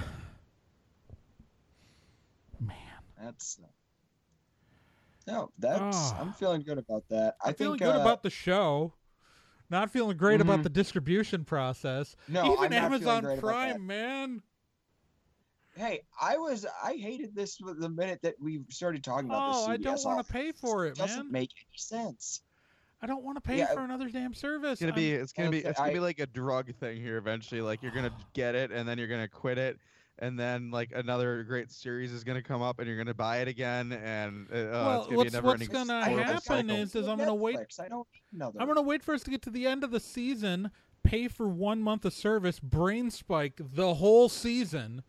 man, That's uh, no. That's Ah. I'm feeling good about that. I I'm feeling think good uh, about the show. Not feeling great about Mhm. the distribution process. No, Even I'm not feeling Amazon great about Prime, that. man. Hey, I was I hated this the minute that we started talking about Oh, this. I don't want to to pay for it, It doesn't man. make any sense. I don't want to pay Yeah, for another damn service. It's gonna I'm- be it's gonna Well, be it's- it's gonna I- be like a drug thing here eventually. Like you're gonna get it and then you're gonna quit it, and then like another great series is gonna come up and you're gonna buy it again, and uh, Well, it's gonna what's- be a never what's ending gonna I happen have cycle is- is with I'm gonna wait- Netflix. I don't need another. I'm gonna wait for us to get to the end of the season, pay for one month of service, brain spike the whole season.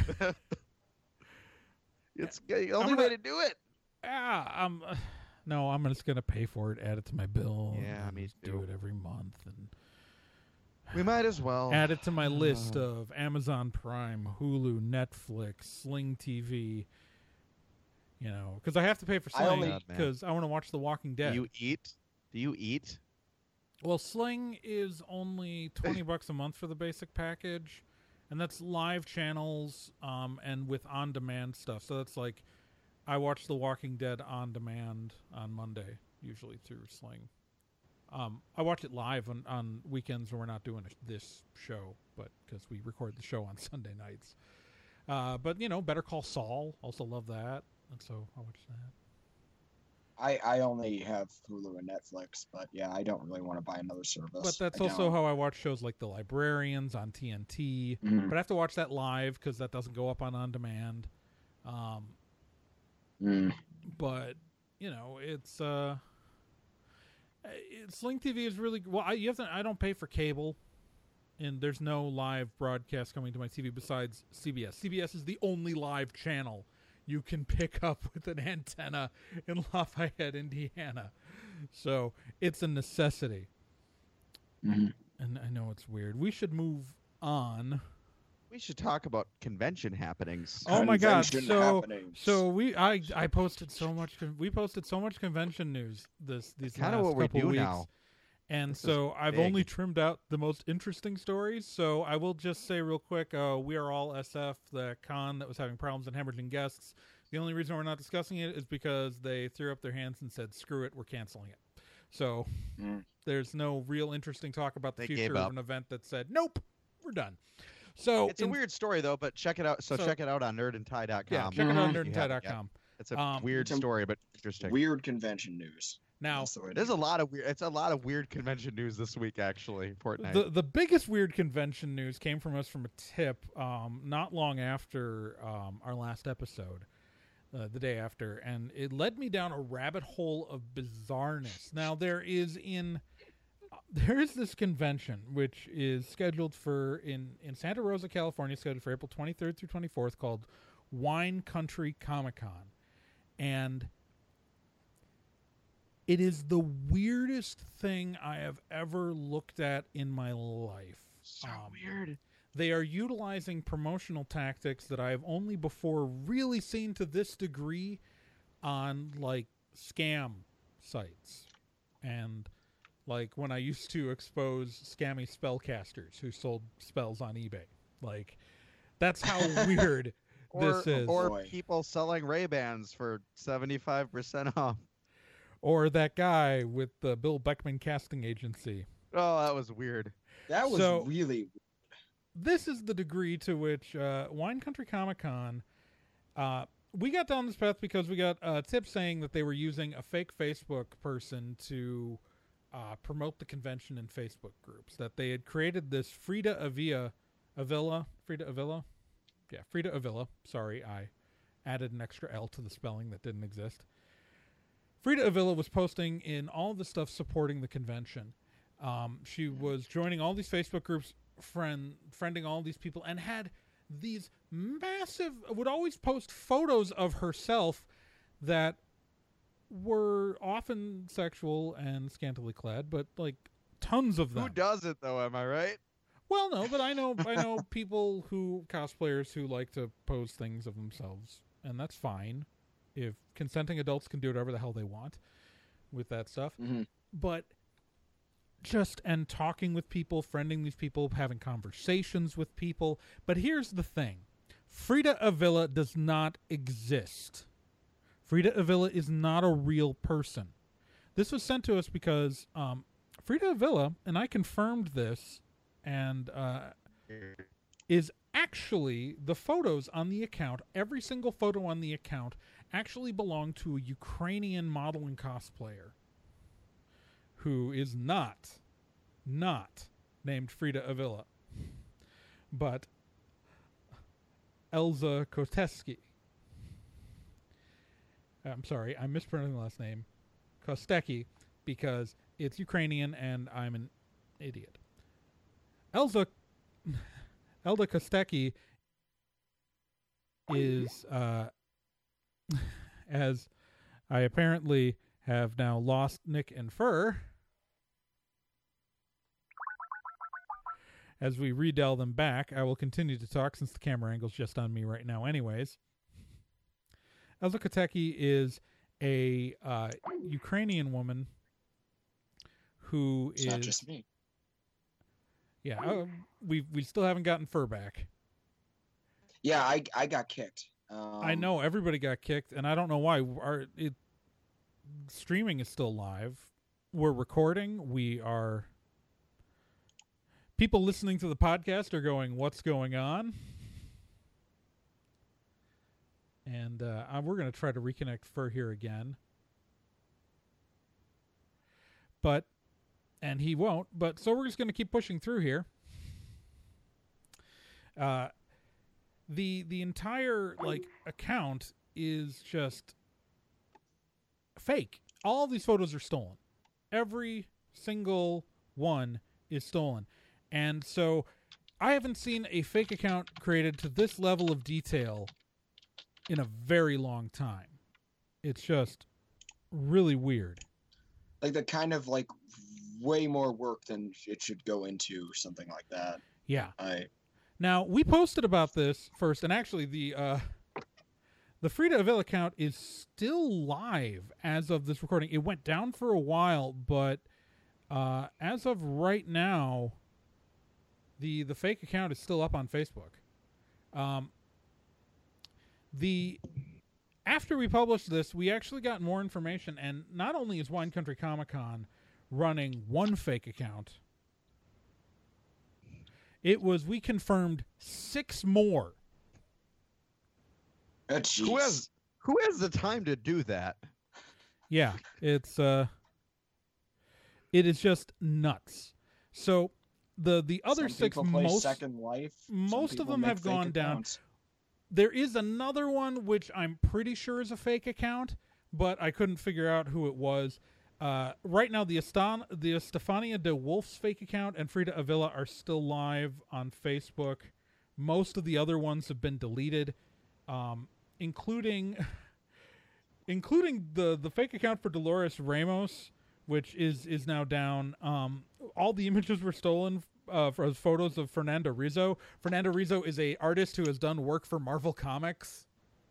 It's the only gonna- way to do it. Ah, I'm. Uh, no, I'm just gonna pay for it, add it to my bill. and Yeah, then me do too. it every month and We might as well add it to my list Uh. of Amazon Prime, Hulu, Netflix, Sling T V. You know, because I have to pay for I Sling only- God, man. because I want to watch The Walking Do Dead. you eat? Do you eat? Well, Sling is only twenty bucks a month for the basic package, and that's live channels um, and with on-demand stuff. So that's like I watch The Walking Dead on demand on Monday, usually through Sling. Um, I watch it live on, on weekends when we're not doing a, this show, but because we record the show on Sunday nights. Uh, but you know, Better Call Saul, also love that, and so I watch that. I I only have Hulu and Netflix, but yeah, I don't really want to buy another service. But that's I also don't. how I watch shows like The Librarians on T N T. Mhm. But I have to watch that live because that doesn't go up on on demand. Um, Mm. but you know, it's uh, it, Sling T V is really well. I, you have to. I don't pay for cable, and there's no live broadcast coming to my T V besides C B S. C B S is the only live channel you can pick up with an antenna in Lafayette, Indiana. So it's a necessity. Mhm. And I know it's weird. We should move on. We should talk about convention happenings. Oh my God! Convention So, happenings. so we I I posted so much. con- We posted so much convention news this these Kinda last what we couple do weeks. now. And This is so I've big. only trimmed out the most interesting stories. So I will just say real quick, uh, We Are All S F, the con that was having problems and hemorrhaging guests. The only reason we're not discussing it is because they threw up their hands and said, "Screw it, we're canceling it." So Mm. there's no real interesting talk about the They future gave of up. an event that said, "Nope, we're done." So It's a in- weird story though, but check it out. So, So- check it out on nerd and tie dot com. Yeah, check it out on Mhm. nerd and You tie haven't dot yet. com. It's a Um, weird It's a story, but interesting. Weird convention news. Now, That's the way to There's do a lot of weird. It's a lot of weird convention news this week, actually. Fortnite. the the biggest weird convention news came from us from a tip um, not long after um, our last episode, uh, the day after, and it led me down a rabbit hole of bizarreness. Now there is in there is this convention which is scheduled for in in Santa Rosa, California, scheduled for April twenty-third through twenty-fourth, called Wine Country Comic Con, and it is the weirdest thing I have ever looked at in my life. so Um, weird. They are utilizing promotional tactics that I have only before really seen to this degree on like scam sites. And like when I used to expose scammy spellcasters who sold spells on eBay. Like that's how weird Or, this is. or Boy. people selling Ray Bans for seventy-five percent off. Or that guy with the Bill Beckman casting agency. Oh, that was weird. That was So- really This is the degree to which uh, Wine Country Comic Con. Uh, we got down this path because we got a tip saying that they were using a fake Facebook person to uh, promote the convention in Facebook groups. That they had created this Frida Avila, Avila, Frida Avila, yeah, Frida Avila. Sorry, I added an extra L to the spelling that didn't exist. Frida Avila was posting in all of the stuff supporting the convention. Um, she was joining all these Facebook groups friend friending all these people and had these massive, would always post photos of herself that were often sexual and scantily clad, but like tons of them. Who does it though? Am I right? Well, no, but I know I know people who cosplayers who like to post things of themselves, and that's fine. If consenting adults can do whatever the hell they want with that stuff, Mm-hmm. but just and talking with people, friending these people, having conversations with people. But here's the thing: Frida Avila does not exist. Frida Avila is not a real person. This was sent to us because um, Frida Avila, and I confirmed this, and uh, is actually the photos on the account. Every single photo on the account actually belong to a Ukrainian model and cosplayer who is not, not named Frida Avila, but Elza Koteski. I'm sorry, I'm mispronouncing the last name, Kostecki, because it's Ukrainian and I'm an idiot. Elza, Elza Kostecki is, uh, as I apparently have now lost Nick and Fur, as we redel them back, I will continue to talk since the camera angle's just on me right now anyways. Elza Kostecki is a uh, Ukrainian woman who It's is... not just me. Yeah, uh, we we still haven't gotten Fur back. Yeah, I I got kicked. Um, I know everybody got kicked, and I don't know why. Our it, streaming is still live. We're recording. We are... People listening to the podcast are going, what's going on? And uh, we're going to try to reconnect Fur here again. But, and he won't, but so we're just going to keep pushing through here. Uh, the the entire, like, account is just fake. All of these photos are stolen. Every single one is stolen. And so I haven't seen a fake account created to this level of detail in a very long time. It's just really weird. Like the kind of like way more work than it should go into something like that. Yeah. I Now, we posted about this first, and actually the uh, the Frida Avila account is still live as of this recording. It went down for a while, but uh, as of right now, the the fake account is still up on Facebook. Um, the after we published this, we actually got more information, and not only is Wine Country Comic Con running one fake account, it was, we confirmed six more. Oh, Who has who has the time to do that? Yeah, it's uh it is just nuts. So the the other Some six people play most Second Life. Some most of people them make have fake gone down. accounts. There is another one which I'm pretty sure is a fake account, but I couldn't figure out who it was. Uh, right now, the Estan- the Estefania de Wolf's fake account and Frida Avila are still live on Facebook. Most of the other ones have been deleted, um, including including the, the fake account for Dolores Ramos, which is, is now down. Um, all the images were stolen uh, for photos of Fernando Rizzo. Fernando Rizzo is a artist who has done work for Marvel Comics.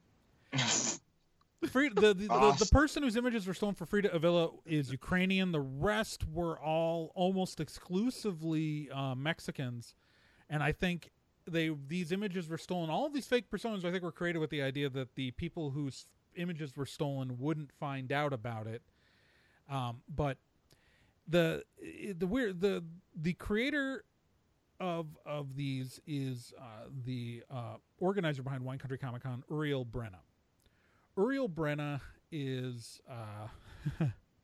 Frida, the, the, Awesome. the, the person whose images were stolen for Frida Avila is Ukrainian. The rest were all almost exclusively uh, Mexicans. And I think they these images were stolen. All of these fake personas, I think, were created with the idea that the people whose images were stolen wouldn't find out about it. Um, but the the weird the the creator of of these is uh, the uh, organizer behind Wine Country Comic Con, Uriel Brenna. Uriel Brenna is uh,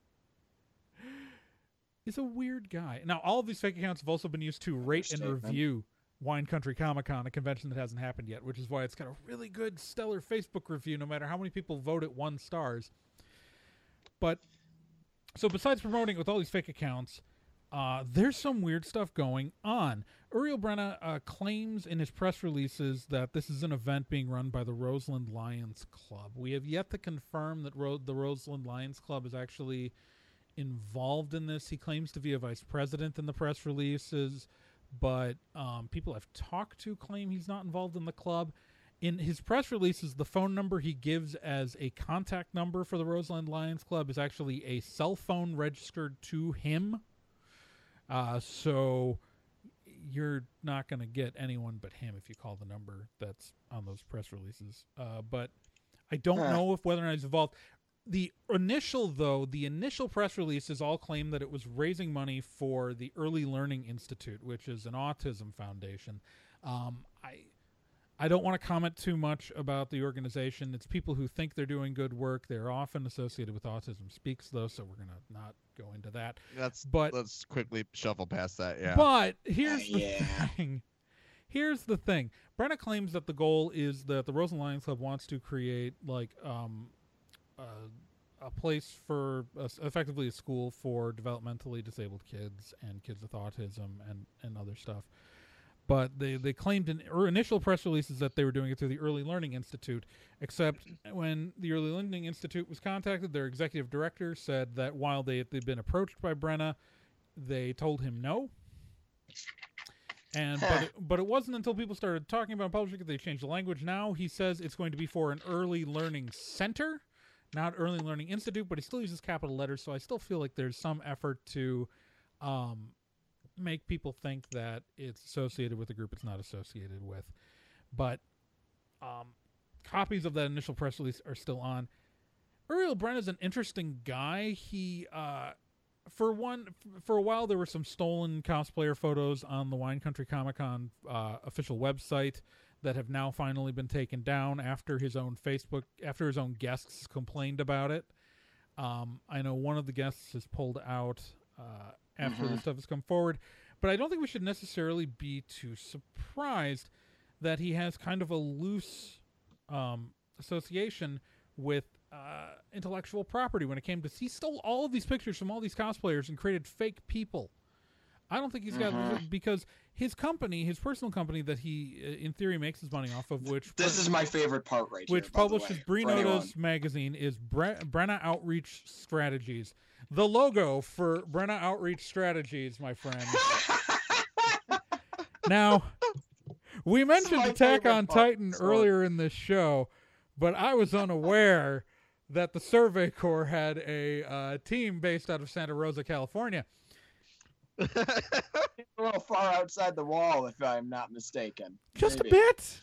is a weird guy. Now, all of these fake accounts have also been used to rate and Understatement. review Wine Country Comic Con, a convention that hasn't happened yet, which is why it's got a really good, stellar Facebook review, no matter how many people vote it one stars. But so, besides promoting it with all these fake accounts, uh, there's some weird stuff going on. Uriel Brenna uh, claims in his press releases that this is an event being run by the Roseland Lions Club. We have yet to confirm that Ro- the Roseland Lions Club is actually involved in this. He claims to be a vice president in the press releases, but um, people I've talked to claim he's not involved in the club. In his press releases, the phone number he gives as a contact number for the Roseland Lions Club is actually a cell phone registered to him. Uh, so you're not going to get anyone but him if you call the number that's on those press releases. Uh, but I don't Huh. know if whether or not he's involved. The initial, though, the initial press releases all claim that it was raising money for the Early Learning Institute, which is an autism foundation. Um, I... I don't want to comment too much about the organization. It's people who think they're doing good work. They're often associated with Autism Speaks, though, so we're going to not go into that. Let's But let's quickly shuffle past that. Yeah. but here's Uh, the yeah. thing. Here's the thing. Brenna claims that the goal is that the Roseland Lions Club wants to create like um, uh, a place for uh, effectively a school for developmentally disabled kids and kids with autism and, and other stuff. But they, they claimed in er, initial press releases that they were doing it through the Early Learning Institute, except when the Early Learning Institute was contacted, their executive director said that while they, they'd been approached by Brenna, they told him no. And but it, but it wasn't until people started talking about publishing it, they changed the language. Now he says it's going to be for an Early Learning Center, not Early Learning Institute, but he still uses capital letters, so I still feel like there's some effort to... Um, make people think that it's associated with a group it's not associated with. But um, copies of that initial press release are still on. Uriel Brenna is an interesting guy. He, uh, for one, f- for a while there were some stolen cosplayer photos on the Wine Country Comic Con uh, official website that have now finally been taken down after his own Facebook, after his own guests complained about it. Um, I know one of the guests has pulled out uh, after Mhm. this stuff has come forward. But I don't think we should necessarily be too surprised that he has kind of a loose um, association with uh, intellectual property when it came to... He stole all of these pictures from all these cosplayers and created fake people. I don't think he's got... Mhm. Because his company, his personal company that he, uh, in theory, makes his money off of, which... This is my favorite part right which here. by the publishes way, Bree for anyone. Nota's magazine, is Bre- Brenna Outreach Strategies. The logo for Brenna Outreach Strategies, my friend. Now, we mentioned my Attack favorite on part. Titan Sorry. earlier in this show, but I was unaware that the Survey Corps had a uh, team based out of Santa Rosa, California. A little far outside the wall, if I'm not mistaken. Just Maybe. a bit.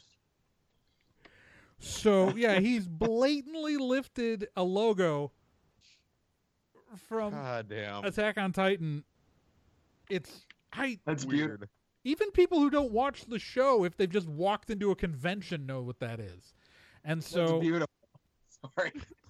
So, yeah, he's blatantly lifted a logo from God damn. Attack on Titan. It's I That's beautiful. Weird. even people who don't watch the show, if they've just walked into a convention, know what that is. And That's so beautiful. Sorry.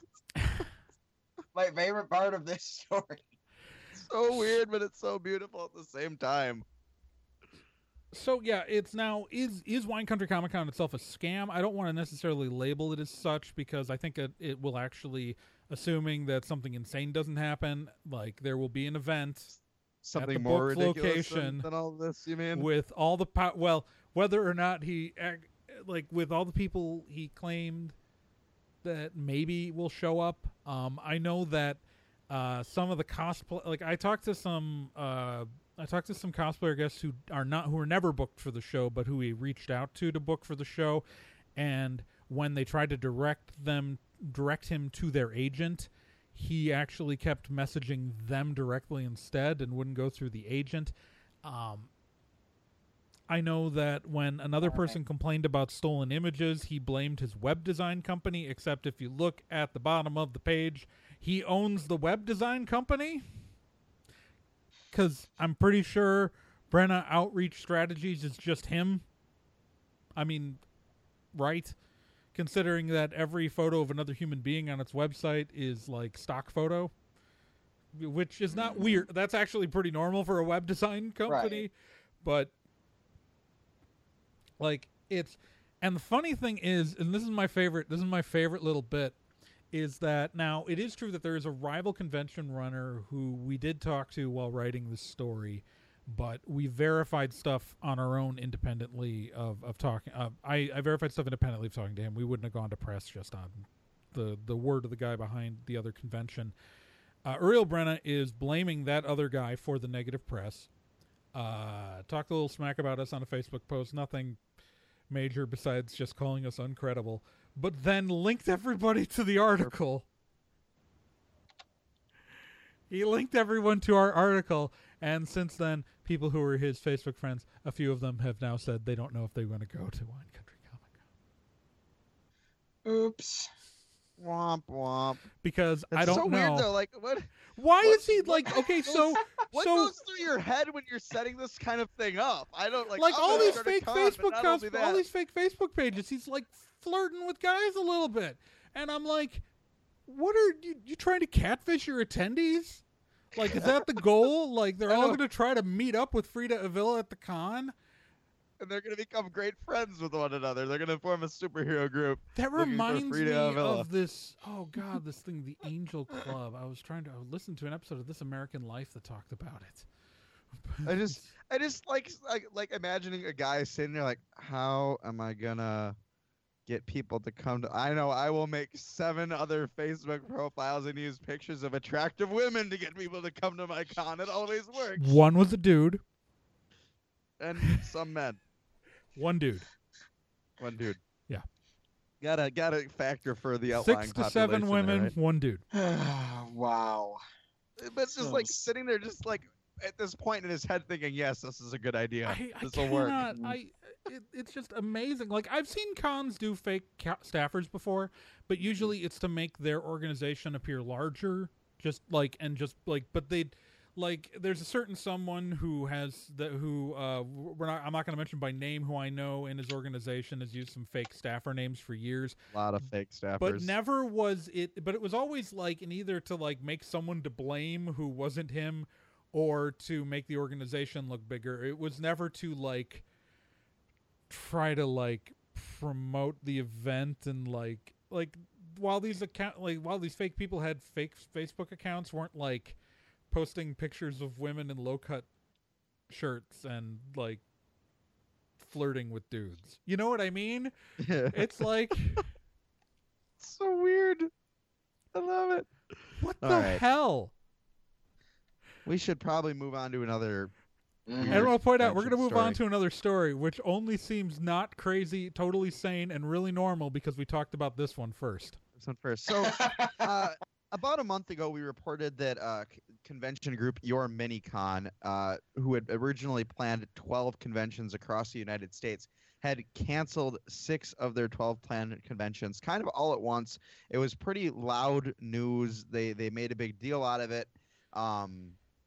My favorite part of this story. So weird, but it's so beautiful at the same time. So yeah, it's now is is Wine Country Comic Con itself a scam? I don't want to necessarily label it as such because I think it, it will actually, assuming that something insane doesn't happen, like there will be an event Something the more book's ridiculous location than, than all this, you mean? with all the po- well, whether or not he ac- like with all the people he claimed that maybe will show up. Um, I know that uh, some of the cosplay, like I talked to some. Uh, I talked to some cosplayer guests who are not who were never booked for the show, but who he reached out to to book for the show, and when they tried to direct them, direct him to their agent, he actually kept messaging them directly instead and wouldn't go through the agent. Um, I know that when another All person right. complained about stolen images, he blamed his web design company, except if you look at the bottom of the page, he owns the web design company. Because I'm pretty sure Brenna Outreach Strategies is just him. I mean, right? Considering that every photo of another human being on its website is like stock photo, which is not weird. That's actually pretty normal for a web design company. Right. But, like, it's... And the funny thing is, and this is my favorite, this is my favorite little bit, is that now it is true that there is a rival convention runner who we did talk to while writing this story, but we verified stuff on our own independently of, of talking. Uh, I, I verified stuff independently of talking to him. We wouldn't have gone to press just on the, the word of the guy behind the other convention. Uh, Uriel Brenna is blaming that other guy for the negative press. Uh, talked a little smack about us on a Facebook post. Nothing major besides just calling us uncredible. But then linked everybody to the article. He linked everyone to our article, and since then, people who were his Facebook friends, a few of them have now said they don't know if they want to go to Wine Country Comic Con. Oops. Womp womp. Because That's I don't so know. weird though. Like what? Why what- is he what like? Okay, so What so goes through your head when you're setting this kind of thing up? I don't like. like I'm all gonna these start a fake con, but Facebook not accounts, only all that. these fake Facebook pages. He's like flirting with guys a little bit, and I'm like, what are you? You trying to catfish your attendees? Like, is that the goal? Like, they're I all know. going to try to meet up with Frida Avila at the con? And they're gonna become great friends with one another. They're gonna form a superhero group. That Looking for reminds me Frida Avila. of this. Oh God, this thing, the Angel Club. I was trying to I listen to an episode of This American Life that talked about it. I just, I just like, like, like imagining a guy sitting there like, how am I gonna get people to come to? I know I will make seven other Facebook profiles and use pictures of attractive women to get people to come to my con. It always works. One was a dude. And some men. One dude. One dude. Yeah. Gotta gotta factor for the outlying Six to seven population women. there, right? One dude. Wow. But it's just So like s- sitting there, just like at this point in his head, thinking, "Yes, this is a good idea. I, I this will work." cannot. I. It, it's just amazing. Like, I've seen cons do fake ca- staffers before, but usually it's to make their organization appear larger. Just like and just like, but they. Like, there's a certain someone who has the who uh we're not I'm not going to mention by name who I know in his organization has used some fake staffer names for years, A lot of fake staffers. but never was it. But it was always like in either to like make someone to blame who wasn't him, or to make the organization look bigger. It was never to like try to like promote the event and like like while these account like while these fake people had fake Facebook accounts, weren't like posting pictures of women in low-cut shirts and like flirting with dudes. You know what I mean? It's like, It's so weird. I love it. what All the right. hell? We should probably move on to another. Mhm. And I'll point out, we're going to convention move on story. to another story, which only seems not crazy, totally sane, and really normal because we talked about this one first. This one first. So, uh, about a month ago, we reported that uh, c- convention group Your Minicon, uh, who had originally planned twelve conventions across the United States, had canceled six of their twelve planned conventions, kind of all at once. It was pretty loud news. They they made a big deal out of it. Um,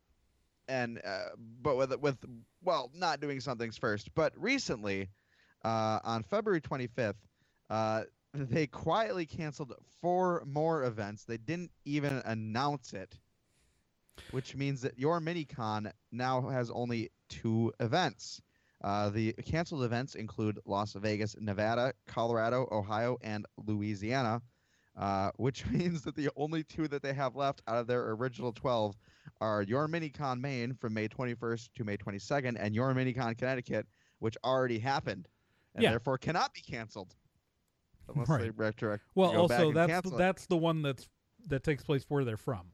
and uh, but with with well, not doing some things first. But recently, uh, on February twenty-fifth, uh, they quietly canceled four more events. They didn't even announce it, which means that Your Minicon now has only two events. Uh, the canceled events include Las Vegas, Nevada, Colorado, Ohio, and Louisiana, uh, which means that the only two that they have left out of their original twelve are Your Minicon Maine from May twenty-first to May twenty-second, and Your Minicon Connecticut, which already happened, and Yeah. therefore cannot be canceled. Unless Right. they retroact. Well, go back also and that's cancel it. that's the one that's that takes place where they're from.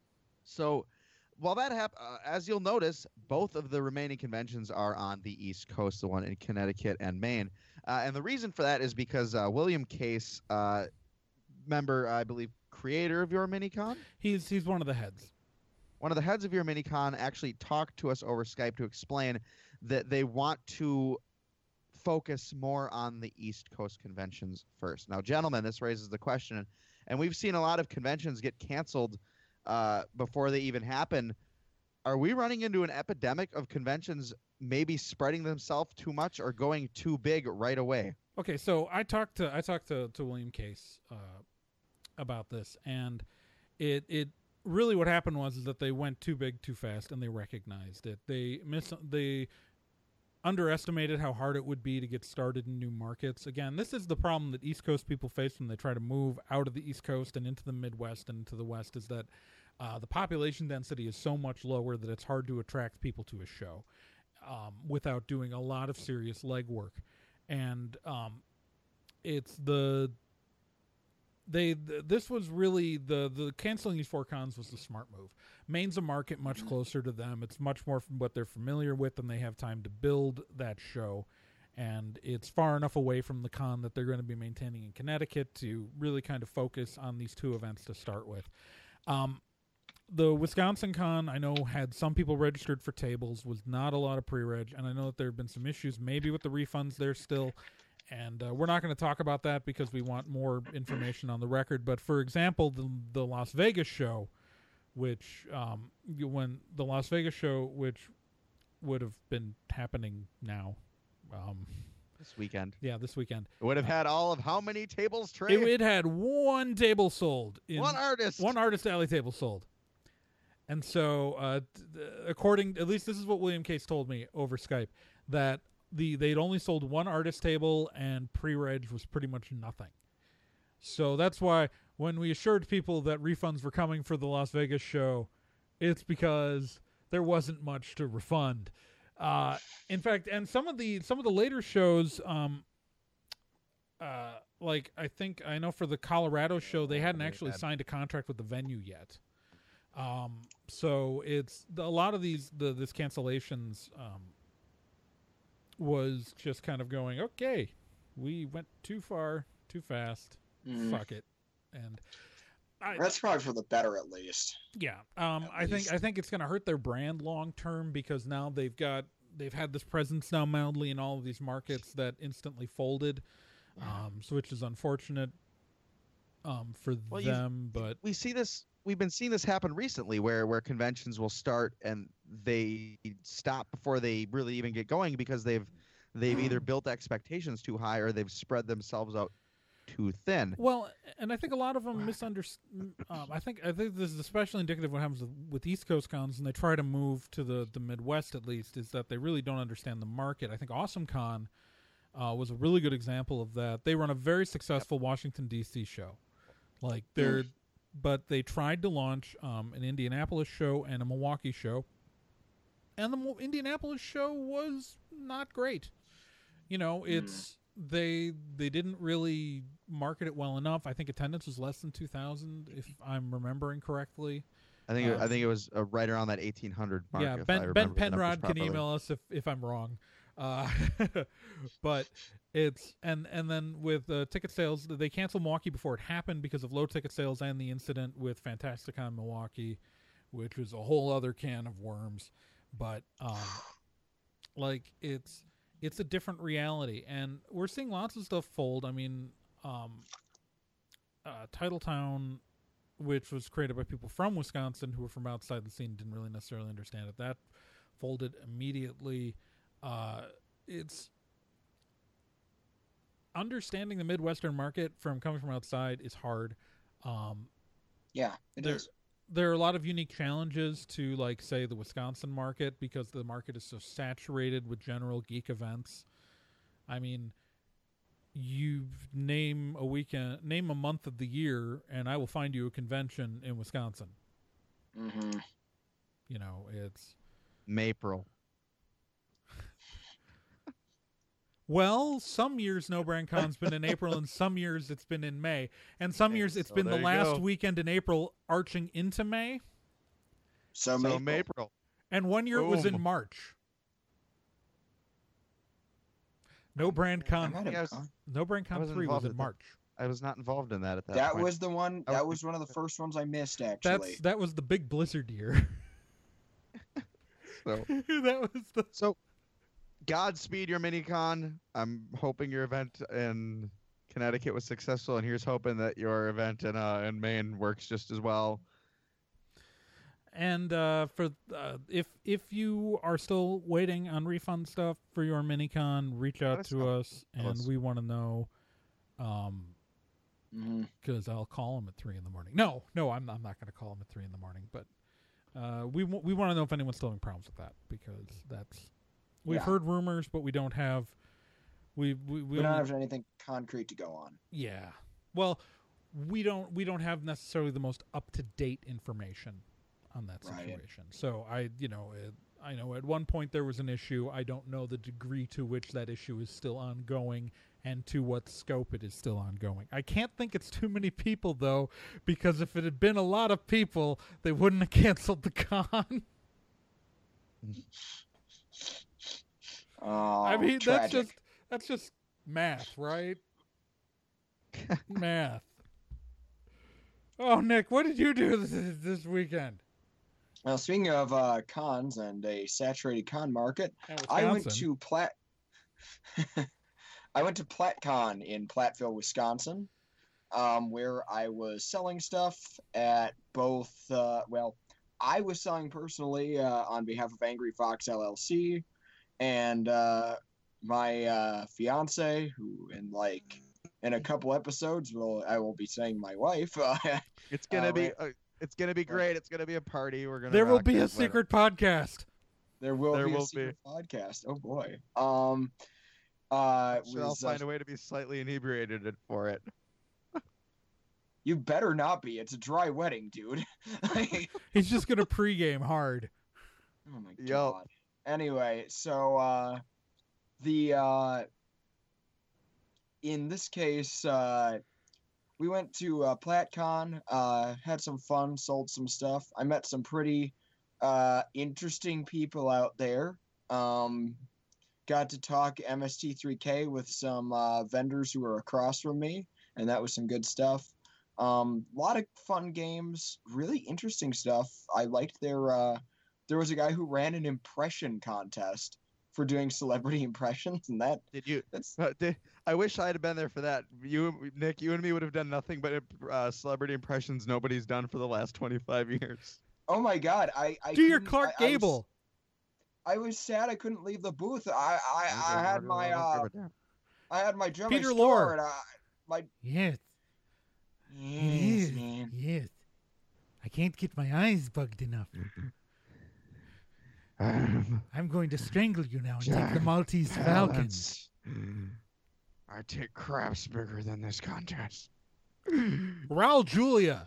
So, while that hap- uh, as you'll notice, both of the remaining conventions are on the East Coast, the one in Connecticut and Maine. Uh, and the reason for that is because uh, William Case, uh, member, I believe, creator of Your Minicon, He's he's one of the heads. one of the heads of Your Minicon, actually talked to us over Skype to explain that they want to focus more on the East Coast conventions first. Now, gentlemen, this raises the question, and we've seen a lot of conventions get canceled uh, before they even happen. Are we running into an epidemic of conventions maybe spreading themselves too much or going too big right away? Okay, so I talked to I talked to, to William Case uh, about this, and it it really what happened was is that they went too big too fast, and they recognized it. They miss they underestimated how hard it would be to get started in new markets. Again, this is the problem that East Coast people face when they try to move out of the East Coast and into the Midwest and into the West, is that uh, the population density is so much lower that it's hard to attract people to a show um, without doing a lot of serious legwork. And um, it's the... They th- this was really the the canceling these four cons was the smart move. Maine's a market much closer to them. It's much more from what they're familiar with, and they have time to build that show. And it's far enough away from the con that they're going to be maintaining in Connecticut to really kind of focus on these two events to start with. Um, the Wisconsin con, I know, had some people registered for tables, was not a lot of pre-reg, and I know that there have been some issues maybe with the refunds there still. And uh, we're not going to talk about that because we want more information on the record. But for example, the the Las Vegas show, which um, you- when the Las Vegas show, which would have been happening now, um, This weekend. yeah, this weekend, It would have had all of how many tables, it, Trey? it had one table sold, in, One artist. one artist alley table sold. And so, uh, t- th- according, at least this is what William Case told me over Skype, that the they'd only sold one artist table and pre-reg was pretty much nothing. So that's why when we assured people that refunds were coming for the Las Vegas show, it's because there wasn't much to refund. Uh, in fact, and some of the some of the later shows, um, uh, like I think I know for the Colorado show, they hadn't actually bad. signed a contract with the venue yet. Um, so it's a lot of these the this cancellations um, was just kind of going, okay, we went too far, too fast, Mhm. fuck it, and I, That's probably for the better, at least. yeah, um, At I think least. I think it's going to hurt their brand long term because now they've got they've had this presence now mildly in all of these markets that instantly folded, um, so which is unfortunate um, for Well, you- them, but. we see this we've been seeing this happen recently where where conventions will start and they stop before they really even get going because they've they've either built expectations too high or they've spread themselves out too thin. Well, and I think a lot of them misunderstand. Um, I think I think this is especially indicative of what happens with, with East Coast cons, and they try to move to the, the Midwest at least, is that they really don't understand the market. I think Awesome Con uh, was a really good example of that. They run a very successful Washington D C show, like they're, but they tried to launch um, an Indianapolis show and a Milwaukee show, and the Mo- Indianapolis show was not great. You know, it's. They they didn't really market it well enough. I think attendance was less than two thousand, if I'm remembering correctly. I think it- I Um, think it was uh, right around that eighteen hundred mark. yeah, if I Ben remember Ben the numbers Penrod can properly. email us if, if I'm wrong. Uh, but it's and and then with uh, ticket sales, they canceled Milwaukee before it happened because of low ticket sales and the incident with Fantasticon Milwaukee, which was a whole other can of worms. But um, like it's. It's a different reality, and we're seeing lots of stuff fold. I mean, um, uh, Titletown, which was created by people from Wisconsin who were from outside the scene, didn't really necessarily understand it. That folded immediately. Uh, it's understanding the Midwestern market from coming from outside is hard. Um, Yeah, it There- is. there are a lot of unique challenges to, like, say, the Wisconsin market because the market is so saturated with general geek events. I mean, you name a weekend, name a month of the year, and I will find you a convention in Wisconsin. Mm-hmm. You know, it's April. well, some years No Brand Con's been in April, and some years it's been in May, and some Okay, years it's so been the there you last go. weekend in April, arching into May, So, So Maple. April. and one year it was in Boom. March. No Brand I Con, might have Yes. gone. No Brand I Con wasn't three was involved in at that. March. I was not involved in that at that, That point. was the one. I was That was one of the first ones I missed. Actually, That's that was the big blizzard year. so. that was the So, Godspeed your minicon. I'm hoping your event in Connecticut was successful, and here's hoping that your event in uh, in Maine works just as well. and uh, for uh, if if you are still waiting on refund stuff for your minicon, reach out us to know. us, Tell and us. we want to know. Um, Mhm. because I'll call him at three in the morning. No, no, I'm I'm not going to call him at three in the morning. But uh, we w- we want to know if anyone's still having problems with that because that's We've Yeah. heard rumors, but we don't have. We we, we, We don't only- have anything concrete to go on. Yeah. Well, we don't we don't have necessarily the most up to date information on that Right. situation. So I, you know, it, I know at one point there was an issue. I don't know the degree to which that issue is still ongoing and to what scope it is still ongoing. I can't think it's too many people though, because if it had been a lot of people, they wouldn't have canceled the con. Oh, I mean, tragic. that's just that's just math, right? Math. Oh, Nick, what did you do this, this weekend? Well, speaking of uh, cons and a saturated con market, At I went Wisconsin. to Platt. I went to PlattCon in Platteville, Wisconsin, um, where I was selling stuff at both. Uh, well, I was selling personally uh, on behalf of Angry Fox L L C, and uh, my uh, fiance, who in like in a couple episodes will I will be saying my wife. Uh, It's gonna Uh, be. right. Uh, it's gonna be great. It's gonna be a party. We're gonna. There will rock be it, a but- secret podcast. there will There be will a secret podcast. Oh boy. Um. Uh, I'm sure I'll was, uh, find a way to be slightly inebriated for it. You better not be. It's a dry wedding, dude. Like, He's just gonna pregame hard. oh my Yup. god. Anyway, so uh the uh in this case, uh we went to uh PlattCon, uh had some fun, sold some stuff. I met some pretty uh interesting people out there. Um got to talk M S T three K with some uh vendors who were across from me, and that was some good stuff. Um, a lot of fun games, really interesting stuff. I liked their. Uh, there was a guy who ran an impression contest for doing celebrity impressions, and that Did you? that's. Uh, did, I wish I had been there for that. You, Nick, you and me would have done nothing but uh, celebrity impressions nobody's done for the last twenty-five years. Oh my god! I, I Do your couldn't- Clark I, I was- Gable. I was sad I couldn't leave the booth. I I, I had my uh I had my drum Peter store, Lorre. and I, my Yes, yes, man. yes. I can't get my eyes bugged enough. I'm going to strangle you now and take the Maltese Falcon. I take craps bigger than this contest. Raul Julia.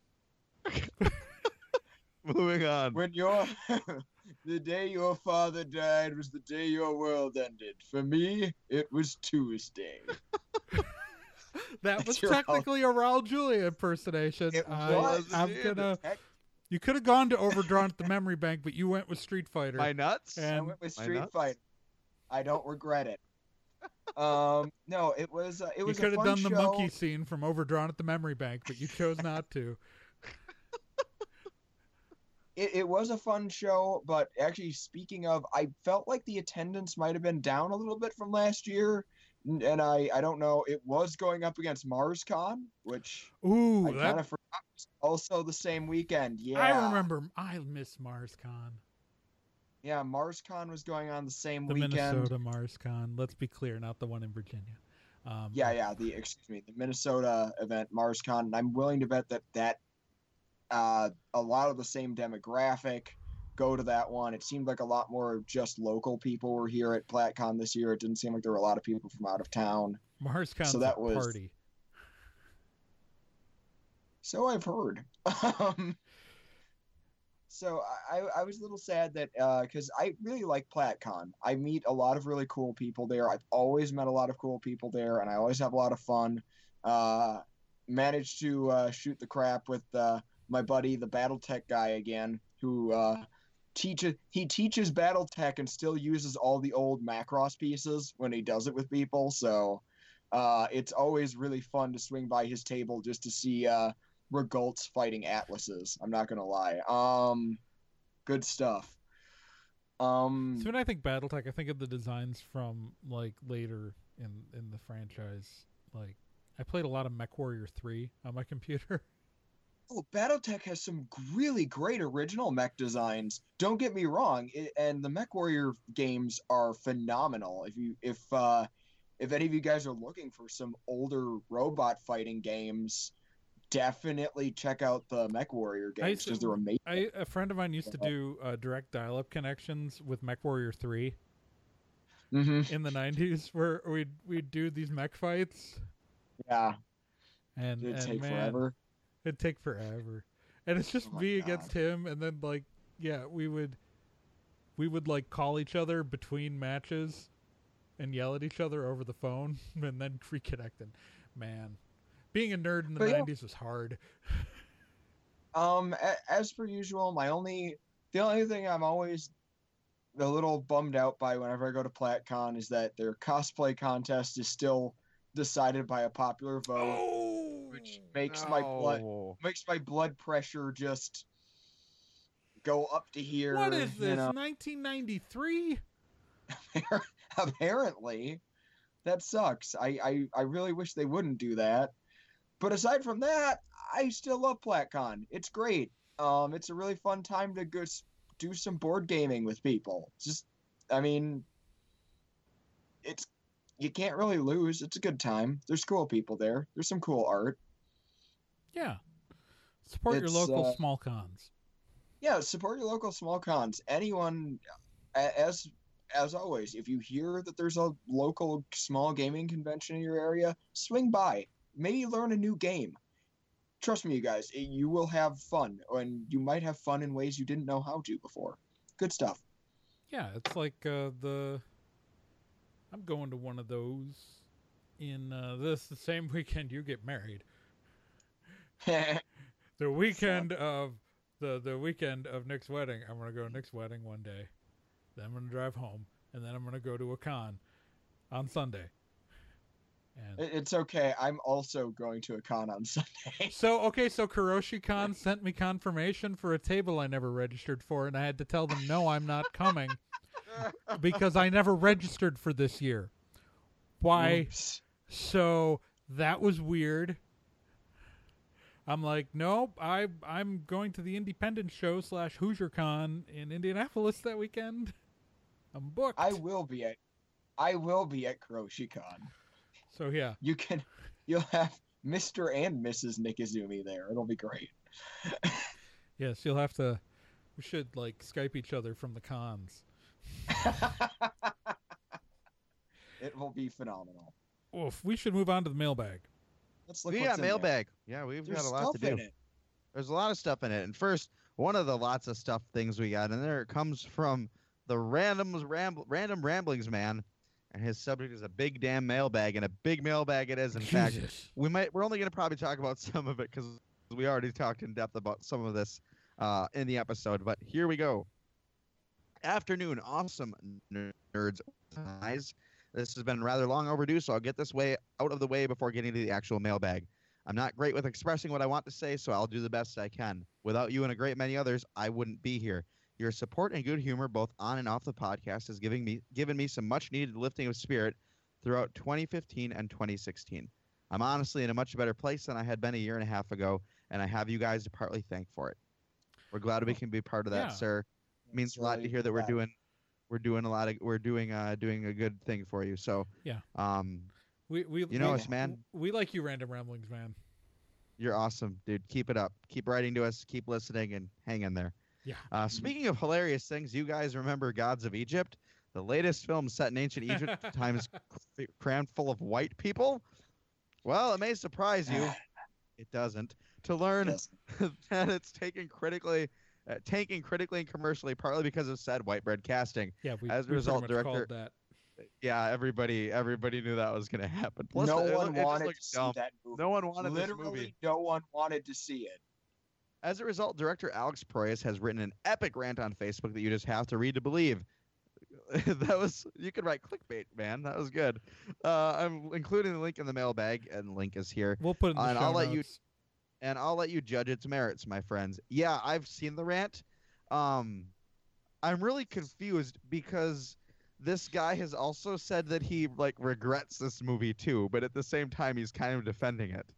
Moving on. When your the day your father died was the day your world ended. For me, it was Tuesday. That was That's your technically a Raul Julia impersonation. It I, was. I'm It gonna. Heck, You could have gone to Overdrawn at the Memory Bank, but you went with Street Fighter. My nuts? And- I went with my Street nuts? Fight. I don't regret it. Um, no, it was uh, it You was could a have fun done the show. monkey scene from Overdrawn at the Memory Bank, but you chose not to. It, it was a fun show, but actually, speaking of, I felt like the attendance might have been down a little bit from last year, N- and I I don't know. It was going up against MarsCon, which Ooh, I that, kind of forgot was also the same weekend. Yeah, I remember. I miss MarsCon. Yeah, MarsCon was going on the same The weekend. Minnesota MarsCon. Let's be clear, not the one in Virginia. Um, Yeah, yeah. The excuse me, the Minnesota event, MarsCon. And I'm willing to bet that that uh, a lot of the same demographic go to that one. It seemed like a lot more just local people were here at PlattCon this year. It didn't seem like there were a lot of people from out of town. MarsCon's So that a was- party. So I've heard. um, so I, I was a little sad that because I really like PlattCon. I meet a lot of really cool people there. I've always met a lot of cool people there, and I always have a lot of fun. Uh, managed to uh, shoot the crap with uh, my buddy, the BattleTech guy again, who uh, teaches he teaches BattleTech and still uses all the old Macross pieces when he does it with people. So uh, it's always really fun to swing by his table just to see uh, Regults fighting Atlases. I'm not gonna lie. Um, good stuff. Um, So when I think BattleTech, I think of the designs from like later in in the franchise. Like I played a lot of MechWarrior three on my computer. Oh, BattleTech has some really great original mech designs. Don't get me wrong, it, and the MechWarrior games are phenomenal. If you if uh, if any of you guys are looking for some older robot fighting games, definitely check out the MechWarrior I games used to- because they're amazing. I a friend of mine used to do uh, direct dial-up connections with MechWarrior three, hmm in the nineties where we'd we'd do these mech fights, Yeah, and it'd and take man, forever. it'd take forever, and it's just Oh my me God. against him, and then like yeah, we would we would like call each other between matches, and yell at each other over the phone, and then reconnect. And man, being a nerd in the But yeah. nineties was hard. Um, a- as per usual, my only the only thing I'm always a little bummed out by whenever I go to PlatCon is that their cosplay contest is still decided by a popular vote, Oh, which makes my blood No. makes my blood pressure just go up to here. what is you this? know. nineteen ninety-three? Apparently, that sucks. I, I I really wish they wouldn't do that. But aside from that, I still love PlatCon. It's great. Um, it's a really fun time to go s- do some board gaming with people. It's just, I mean, it's you can't really lose. It's a good time. There's cool people there. There's some cool art. Yeah. Support your It's, local uh, small cons. Yeah, support your local small cons. Anyone, a- as as always, if you hear that there's a local small gaming convention in your area, swing by. Maybe learn a new game. Trust me, you guys, it- you will have fun, and you might have fun in ways you didn't know how to before. Good stuff. Yeah, it's like uh, the. I'm going to one of those in uh, this the same weekend you get married. The weekend of the the weekend of Nick's wedding. I'm gonna go to Nick's wedding one day. Then I'm gonna drive home, and then I'm gonna go to a con on Sunday. And It- It's okay. I'm also going to a con on Sunday. so okay, so Kuroshi Con sent me confirmation for a table I never registered for, and I had to tell them no, I'm not coming because I never registered for this year. Why? Oops. So that was weird. I'm like, nope, I I'm going to the Independence Show slash Hoosier Con in Indianapolis that weekend. I'm booked. I will be at I will be at KuroshiCon. So yeah, You can you'll have Mister and Missus Nikizumi there. It'll be great. yes, you'll have to. We should like Skype each other from the cons. It will be phenomenal. Oof, we should move on to the mailbag. Let's look We what's got in there. mailbag. Yeah, we've There's got a lot stuff to do. in it. There's a lot of stuff in it. And first, one of the lots of stuff things we got in there comes from the randoms ramble, random ramblings man, and his subject is a big damn mailbag, and a big mailbag it is. In fact, Jesus. we might we're only going to probably talk about some of it because we already talked in depth about some of this uh, in the episode. But here we go. Afternoon, awesome nerds, guys. This has been rather long overdue, so I'll get this way out of the way before getting to the actual mailbag. I'm not great with expressing what I want to say, so I'll do the best I can. Without you and a great many others, I wouldn't be here. Your support and good humor, both on and off the podcast, has given me given me some much-needed lifting of spirit throughout twenty fifteen and twenty sixteen. I'm honestly in a much better place than I had been a year and a half ago, and I have you guys to partly thank for it. We're glad we can be part of that, Yeah. sir. It means It's a lot to really hear that we're glad. doing we're doing a lot of we're doing uh doing a good thing for you. So Yeah. um We we you know we, us, man. We like you, random ramblings, man. You're awesome, dude. Keep it up. Keep writing to us. Keep listening and hang in there. Yeah. Uh, speaking of hilarious things, you guys remember Gods of Egypt? The latest film set in ancient Egypt times cr- crammed full of white people? Well, it may surprise you. It doesn't. To learn Yes. that it's taken critically, uh, tanking critically and commercially, partly because of said white bread casting. Yeah, we, As a we result, pretty much director- called that. Yeah, everybody, everybody knew that was going to happen. Plus, no it, one it just wanted to looked see dumb. that movie. No one wanted this Literally, movie. no one wanted to see it. As a result, director Alex Proyas has written an epic rant on Facebook that you just have to read to believe. That was you could write clickbait, man. That was good. Uh, I'm including the link in the mailbag, and the link is here. We'll put it in the And show I'll let you- notes. And I'll let you judge its merits, my friends. Yeah, I've seen the rant. Um, I'm really confused because this guy has also said that he like regrets this movie too, but at the same time he's kind of defending it.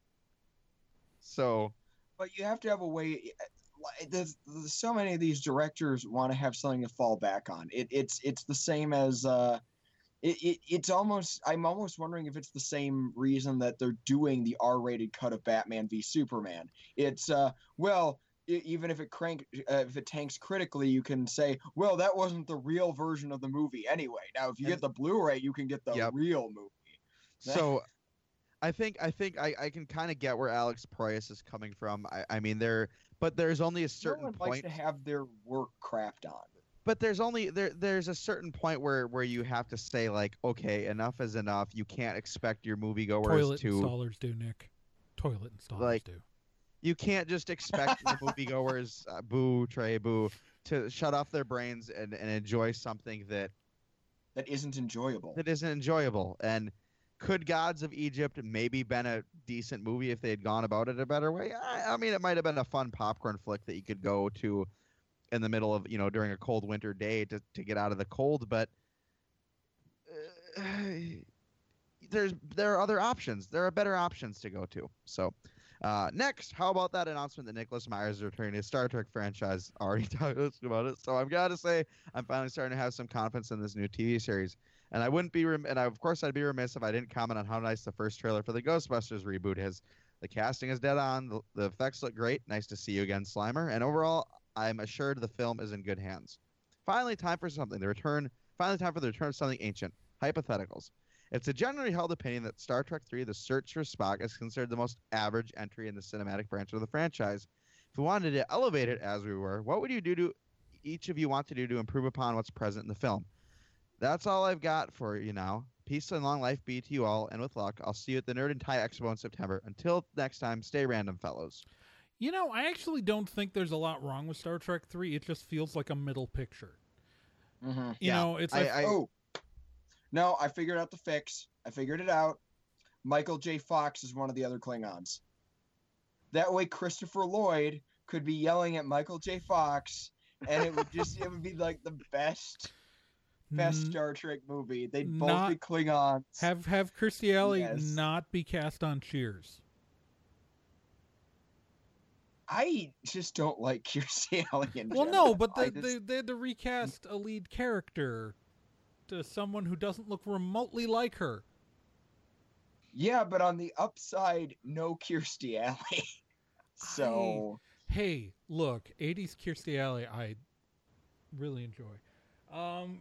So But you have to have a way. like, There's, there's so many of these directors want to have something to fall back on. It, it's it's the same as uh, it, it it's almost. I'm almost wondering if it's the same reason that they're doing the R-rated cut of Batman v Superman. It's uh well, e- even if it crank, uh, if it tanks critically, you can say, well, that wasn't the real version of the movie anyway. Now, if you And- get the Blu-ray, you can get the Yep. real movie. So, I think I think I, I can kind of get where Alex Proyas is coming from. I, I mean, there, but there's only a No certain one point. likes to have their work crapped on. But there's only there there's a certain point where where you have to say like, okay, enough is enough. You can't expect your moviegoers Toilet to installers do, Nick. Toilet installers Like- do. you can't just expect the moviegoers, uh, boo Trey, boo, to shut off their brains and, and enjoy something that That isn't enjoyable. that isn't enjoyable. And could Gods of Egypt maybe been a decent movie if they had gone about it a better way? I, I mean, it might have been a fun popcorn flick that you could go to in the middle of, you know, during a cold winter day to, to get out of the cold. But uh, there's there are other options. There are better options to go to. So uh, next, how about that announcement that Nicholas Myers is returning to his Star Trek franchise? Already talked about it. So I'm glad to say I'm finally starting to have some confidence in this new T V series. And I wouldn't be, rem- and I, of course, I'd be remiss if I didn't comment on how nice the first trailer for the Ghostbusters reboot is. The casting is dead on. The, the effects look great. Nice to see you again, Slimer. And overall, I'm assured the film is in good hands. Finally, time for something. The return. Finally, time for the return of something ancient. Hypotheticals. It's a generally held opinion that Star Trek three: The Search for Spock is considered the most average entry in the cinematic branch of the franchise. If we wanted to elevate it as we were, what would you do to each of you want to do to improve upon what's present in the film? That's all I've got for you now. Peace and long life be to you all, and with luck, I'll see you at the Nerd and Tie Expo in September. Until next time, stay random, fellows. You know, I actually don't think there's a lot wrong with Star Trek three. It just feels like a middle picture. Mm-hmm. You Yeah, know, it's I- like, I- Oh, no, I figured out the fix. I figured it out. Michael J. Fox is one of the other Klingons. That way, Christopher Lloyd could be yelling at Michael J. Fox, and it would just it would be like the best, best n- Star Trek movie. They'd both not- be Klingons. have have Kirstie Alley Yes. not be cast on Cheers. I just don't like Kirstie Alley in Well, general. no, but I they, just- they they had to recast a lead character to someone who doesn't look remotely like her. yeah, but on the upside, no Kirstie Alley. so Hey, look, eighties Kirstie Alley, I really enjoy. Um,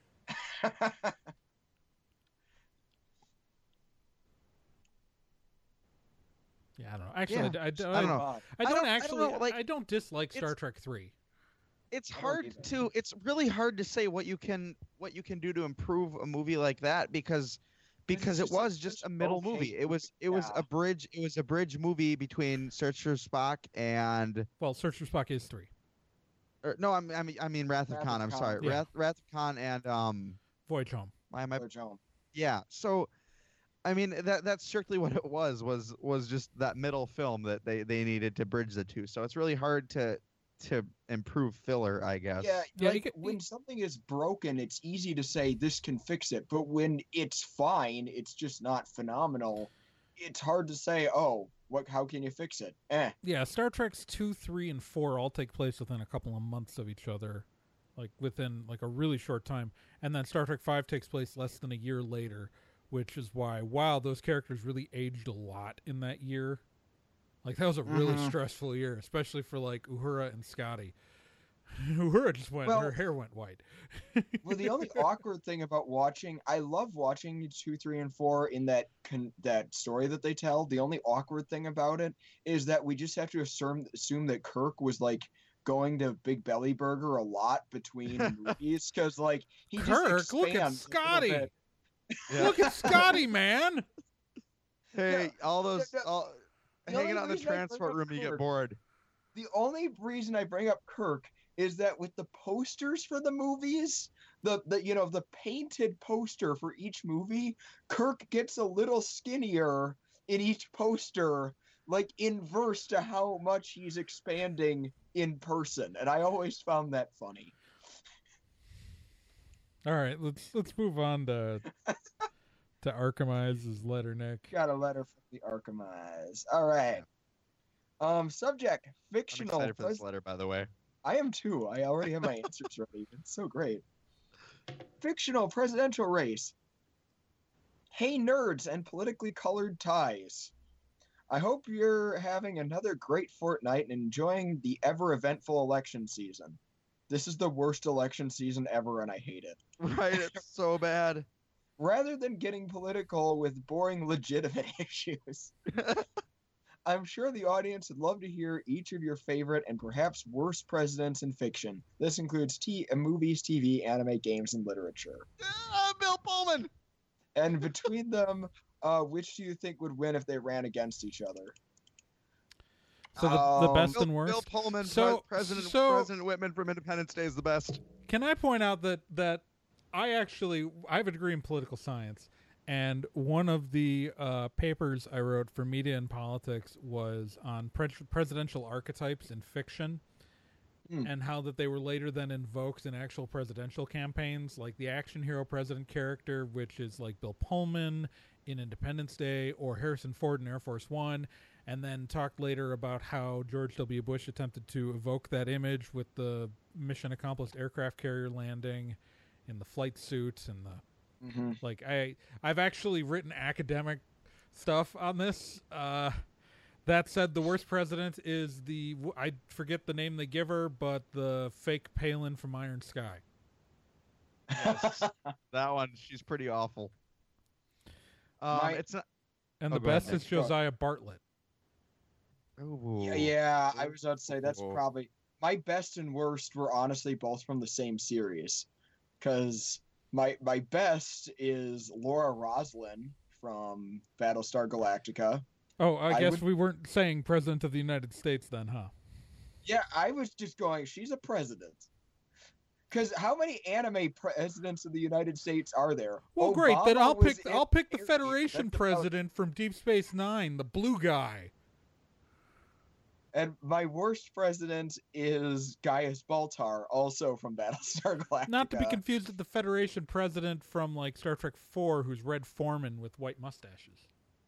yeah, I don't know. Actually, Yeah, I, I, don't- I don't know. Fine. I I don't don't- I don't actually. know, like, I don't dislike Star it's- Trek three. It's I don't hard either. to. It's really hard to say what you can what you can do to improve a movie like that because because it just a- was just such a middle okay movie. It was it was yeah. a bridge. It was a bridge movie between Search for Spock and Well, Search for Spock is three. or, no, I'm, I mean I mean Wrath of Wrath Khan. of I'm Khan. sorry, Yeah. Wrath Wrath of Khan and um. Voyage Home. Why am I? George Holmes. Yeah. So, I mean that that's strictly what it was. Was was just that middle film that they they needed to bridge the two. So it's really hard to to improve filler, I guess. Yeah, Yeah, you like could- when something is broken, it's easy to say this can fix it. But when it's fine, it's just not phenomenal. It's hard to say, oh, what? How can you fix it? Eh. Yeah, Star Trek's two, three, and four all take place within a couple of months of each other, like within like a really short time. And then Star Trek five takes place less than a year later, which is why, wow, those characters really aged a lot in that year. Like that was a really Mhm. stressful year, especially for like Uhura and Scotty. Uhura just went, Well- her hair went white. Well, the only awkward thing about watching, I love watching two, three, and four in that con- that story that they tell. The only awkward thing about it is that we just have to assume assume that Kirk was like going to Big Belly Burger a lot between movies because like he Kirk, just look at expands a little Scotty. bit. Yeah. Look at Scotty, man. Hey, all those the- all, the hanging only out in the reason I bring transport up room, you get Kirk- bored. The only reason I bring up Kirk is that with the posters for the movies, the, the you know the painted poster for each movie, Kirk gets a little skinnier in each poster, like inverse to how much he's expanding in person, and I always found that funny. All right, let's let's move on to to Archimize's letter, Nick. Got a letter from the Archimize. All right. Um, subject I'm fictional. excited for this pres- letter, by the way. I am too. I already have my answers ready. It's so great. Fictional presidential race. Hey nerds and politically colored ties. I hope you're having another great fortnight and enjoying the ever-eventful election season. This is the worst election season ever, and I hate it. Right, it's so bad. Rather than getting political with boring, legitimate issues, I'm sure the audience would love to hear each of your favorite and perhaps worst presidents in fiction. This includes t- movies, T V, anime, games, and literature. Ah, Bill Pullman! And between them, uh, which do you think would win if they ran against each other? So the, the Um, best Bill, and worst. Bill Pullman, So- Pre- President so- President Whitman from Independence Day is the best. Can I point out that that I actually I have a degree in political science, and one of the uh, papers I wrote for Media and Politics was on pre- presidential archetypes in fiction, Hmm. and how that they were later then invoked in actual presidential campaigns, like the action hero president character, which is like Bill Pullman in Independence Day, or Harrison Ford in Air Force One. And then talked later about how George W. Bush attempted to evoke that image with the mission accomplished aircraft carrier landing in the flight suit and the Mm-hmm. like. I I've actually written academic stuff on this. Uh, that said, the worst president is the I forget the name they give her, but the fake Palin from Iron Sky. Yes. That one, she's pretty awful. Um, My- it's not. And Oh, the go ahead, best Nick. is Josiah Bartlett. Ooh. Yeah, yeah, I was about to say that's Ooh. probably my best and worst were honestly both from the same series, because my my best is Laura Roslin from Battlestar Galactica. Oh, I, I guess would- we weren't saying President of the United States then, huh? Yeah, I was just going. She's a president. Because how many anime presidents of the United States are there? Well, great. Then Obama I'll was pick. in I'll pick the Aries. Federation That's about- president from Deep Space Nine, the blue guy. And my worst president is Gaius Baltar, also from Battlestar Galactica. Not to be confused with the Federation president from like Star Trek Four, who's Red Foreman with white mustaches.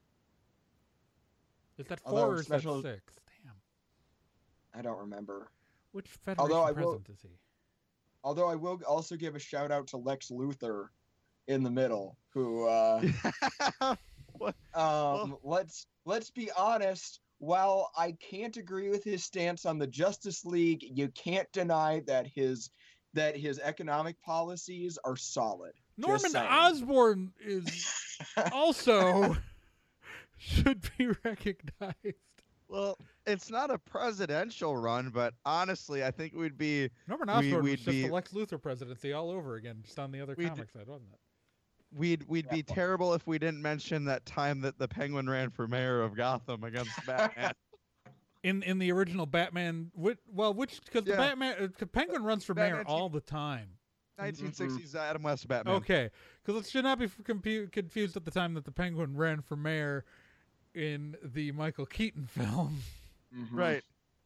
Is that Although four or is special- that six? Damn. I don't remember. Which Federation Although I will- president is he? Although I will also give a shout out to Lex Luthor in the middle, who uh, What? um, let's let's be honest. While I can't agree with his stance on the Justice League, you can't deny that his that his economic policies are solid. Just Norman saying. Osborn is also should be recognized. Well, it's not a presidential run, but honestly, I think we'd be Norman We- Osborn we'd was just be- the Lex Luthor presidency all over again, just on the other We'd- comic side, wasn't it? we'd we'd be Yeah. terrible if we didn't mention that time that the Penguin ran for mayor of Gotham against Batman. In in the original Batman, which, well, which because Yeah. the Batman uh, the Penguin runs for mayor Batman- all the time. nineteen sixties Adam West Batman. Okay, because it should not be f- compu- confused at the time that the Penguin ran for mayor in the Michael Keaton film. Mhm. Right.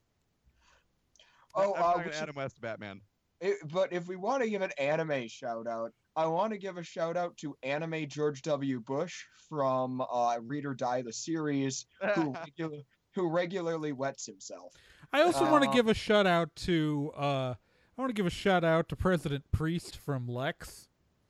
Oh, I'm uh, talking we should- Adam West Batman. It, but if we want to give an anime shout out, I want to give a shout out to anime George W. Bush from uh, Read or Die the series, who regu- who regularly wets himself. I also want to Uh, give a shout out to uh, I want to give a shout out to President Priest from Lex,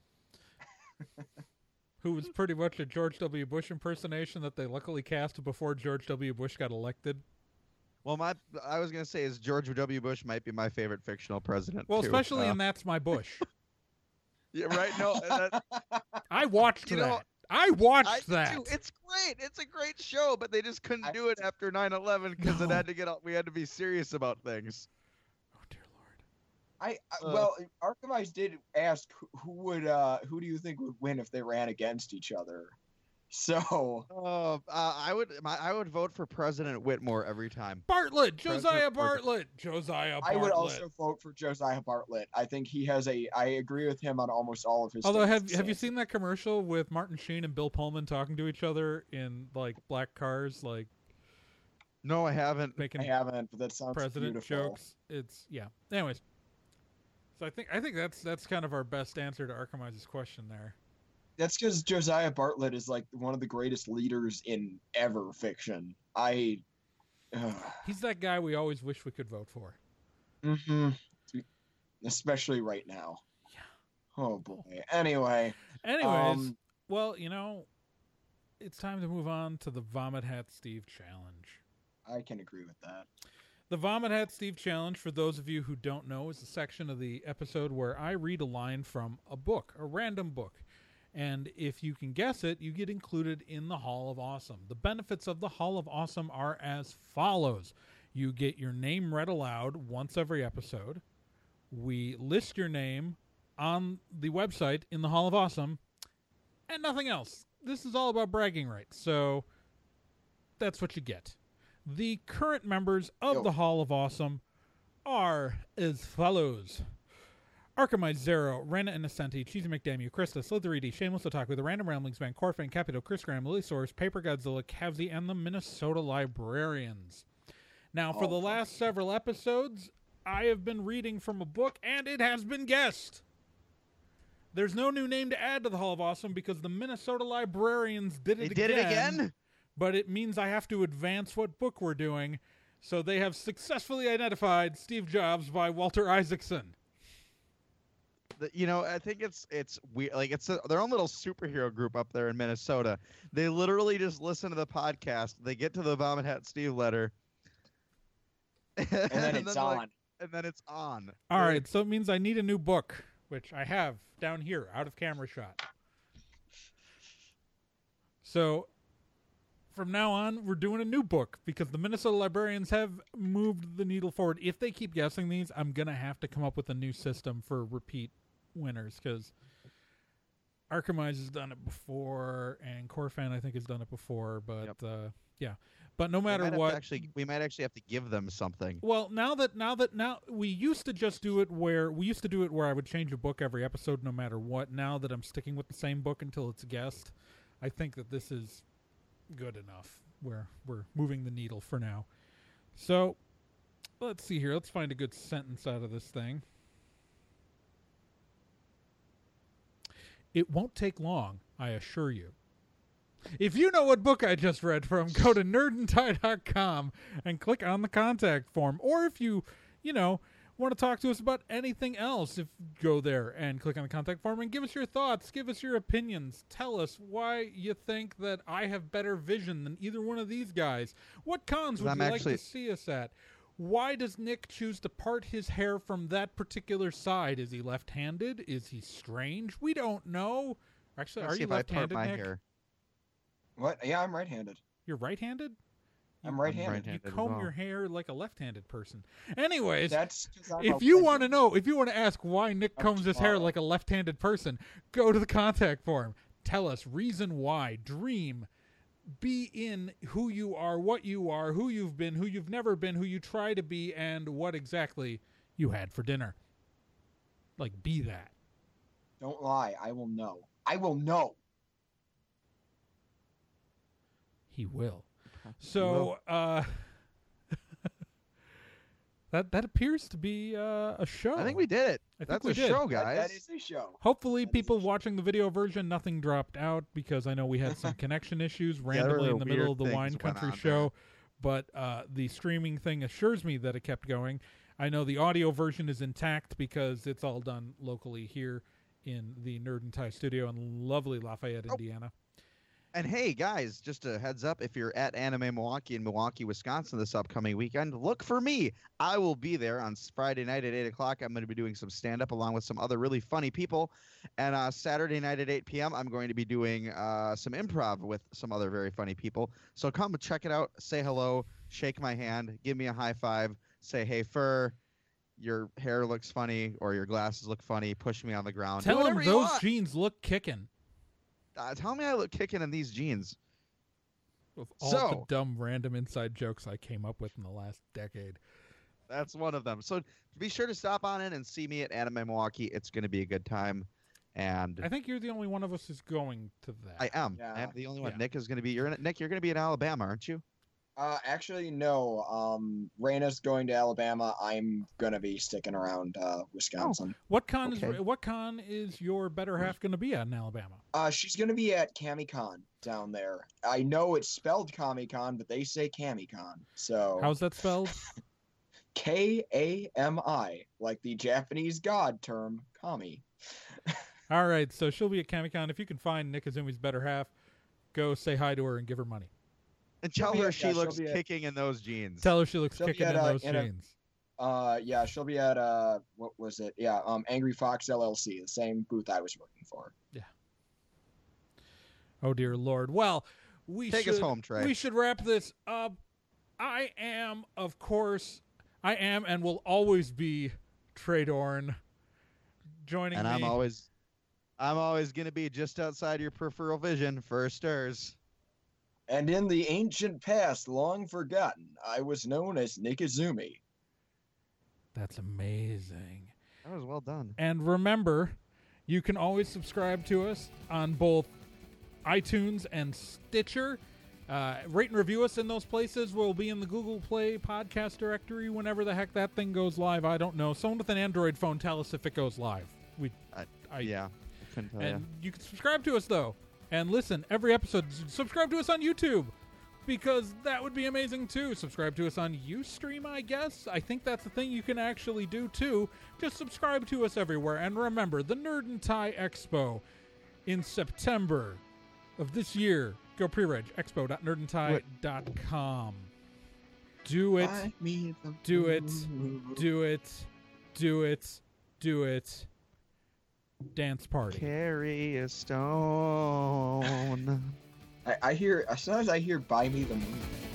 who was pretty much a George W. Bush impersonation that they luckily cast before George W. Bush got elected. Well, my I was gonna say is George W. Bush might be my favorite fictional president. Well, too. especially Uh, in That's My Bush. yeah, right. No, that, I watched You that. know, I watched I did that. too. It's great. It's a great show, but they just couldn't I- do it after nine eleven because it No. had to get. We had to be serious about things. Oh dear Lord. I, I Uh, well, Archimize did ask who, who would uh, who do you think would win if they ran against each other. So Oh, uh, I would. My, I would vote for President Whitmore every time. Bartlett, Josiah President- Bartlett, Josiah I Bartlett. would also vote for Josiah Bartlett. I think he has a. I agree with him on almost all of his. Although, have stances. have you seen that commercial with Martin Sheen and Bill Pullman talking to each other in like black cars, like No, I haven't. making I haven't, but that sounds president beautiful. jokes? It's yeah. Anyways, so I think I think that's that's kind of our best answer to Archimize's question there. That's because Josiah Bartlett is like one of the greatest leaders in ever fiction. I. Uh, He's that guy we always wish we could vote for. hmm Especially right now. Yeah. Oh boy. Anyway. Anyways, Um, well, you know, it's time to move on to the Vomit Hat Steve Challenge. I can agree with that. The Vomit Hat Steve Challenge, for those of you who don't know, is a section of the episode where I read a line from a book, a random book. And if you can guess it, you get included in the Hall of Awesome. The benefits of the Hall of Awesome are as follows. You get your name read aloud once every episode. We list your name on the website in the Hall of Awesome, and nothing else. This is all about bragging rights, so that's what you get. The current members of Yo. the Hall of Awesome are as follows. Archimide Zero, Rena Innocenti, Cheesy McDamn, Krista, Slithery, Shameless Otaku, The Random Ramblings Band, Corfan, Capito, Chris Graham, Lily Source, Paper Godzilla, Cavsy, and the Minnesota Librarians. Now, for Oh, the last several episodes, I have been reading from a book, and it has been guessed. There's no new name to add to the Hall of Awesome because the Minnesota Librarians did it They again. did it again? But it means I have to advance what book we're doing, so they have successfully identified Steve Jobs by Walter Isaacson. The- You know, I think it's it's weird. Like it's a, their own little superhero group up there in Minnesota. They literally just listen to the podcast. They get to the Vomit Hat Steve letter, And then it's they're on. like- and then it's on. All They're- right, so it means I need a new book, which I have down here, out of camera shot. So from now on, we're doing a new book because the Minnesota Librarians have moved the needle forward. If they keep guessing these, I'm going to have to come up with a new system for repeat winners because Archimize has done it before and Corfan, I think, has done it before. But, Yep. uh, yeah. But no we matter might have to what... actually, we might actually have to give them something. Well, now that now that now we used to just do it where we used to do it where I would change a book every episode no matter what. Now that I'm sticking with the same book until it's guessed, I think that this is good enough where we're moving the needle for now. So, let's see here. Let's find a good sentence out of this thing. It won't take long, I assure you. If you know what book I just read from, go to nerd and tie dot com and click on the contact form. Or if you, you know, want to talk to us about anything else, if go there and click on the contact form and give us your thoughts, give us your opinions. Tell us why you think that I have better vision than either one of these guys. What cons would I'm you actually- like to see us at? Why does Nick choose to part his hair from that particular side? Is he left-handed? Is he strange? We don't know. Actually, Let's are see you if I part left-handed, my Nick? hair. What? Yeah, I'm right-handed. You're right-handed? I'm right-handed. right-handed. You as comb well. your hair like a left-handed person. Anyways, That's 'cause I'm if a you wizard. want to know, if you want to ask why Nick I'm combs his hair tomorrow. like a left-handed person, go to the contact form. Tell us reason why. Dream. Be in who you are, what you are, who you've been, who you've never been, who you try to be, and what exactly you had for dinner. Like, be that. Don't lie. I will know. I will know. He will. will. So, uh... that that appears to be uh, a show. I think we did it. I think That's we a did. show, That- guys. that is a show. Hopefully, That is people a sh- watching the video version, nothing dropped out because I know we had some connection issues there randomly were in the middle weird of the things Wine went Country on show. But uh, the streaming thing assures me that it kept going. I know the audio version is intact because it's all done locally here in the Nerd and Tie studio in lovely Lafayette, Oh. Indiana. And hey, guys, just a heads up, if you're at Anime Milwaukee in Milwaukee, Wisconsin this upcoming weekend, look for me. I will be there on Friday night at eight o'clock. I'm going to be doing some stand-up along with some other really funny people. And uh, Saturday night at eight p.m., I'm going to be doing uh, some improv with some other very funny people. So come and check it out. Say hello. Shake my hand. Give me a high five. Say, hey, Fur, your hair looks funny or your glasses look funny. Push me on the ground. Do Tell them whatever you those want. jeans look kicking. Uh, tell me I look kicking in these jeans. With all So- the dumb random inside jokes I came up with in the last decade. That's one of them. So be sure to stop on in and see me at Anime Milwaukee. It's going to be a good time. And I think you're the only one of us who's going to that. I am. Yeah. I am the only one. Yeah. Nick is going to be. You're in, Nick. You're going to be in Alabama, aren't you? Uh, actually, no. Um, Raina's going to Alabama. I'm gonna be sticking around uh, Wisconsin. What con is Okay. what con is your better half going to be at in Alabama? Uh, she's gonna be at CamiCon down there. I know it's spelled CamiCon, but they say CamiCon. So How's that spelled? K A M I, like the Japanese god term kami. All right, so she'll be at CamiCon. If you can find Nick Azumi's better half, go say hi to her and give her money. And She'll tell be her at- she yeah, she'll looks be at- kicking in those jeans. Tell her she looks She'll be kicking at, in uh, those in a- jeans. Uh, yeah, she'll be at uh, what was it? Yeah, um, Angry Fox L L C, the same booth I was working for. Oh dear Lord. Well, we Take should us home, Trey. we should wrap this up. I am, of course, I am and will always be Trey Dorn. Joining and me. I'm always, I'm always gonna be just outside your peripheral vision for stirs. And in the ancient past, long forgotten, I was known as Nikizumi. That's amazing. That was well done. And remember, you can always subscribe to us on both iTunes and Stitcher. Uh, rate and review us in those places. We'll be in the Google Play podcast directory whenever the heck that thing goes live. I don't know. Someone with an Android phone, tell us if it goes live. We, I, I, yeah, I couldn't tell And you. you can subscribe to us, though, and listen every episode. Subscribe to us on YouTube, because that would be amazing, too. Subscribe to us on Ustream, I guess. I think that's the thing you can actually do, too. Just subscribe to us everywhere. And remember, the Nerd and Tie Expo in September of this year. Go pre-reg, expo dot nerd and tie dot com. Do it, Buy me the do it, moon. do it, do it, do it. Dance party. Carry a stone. I, I hear, as soon as I hear "Buy Me the Moon,"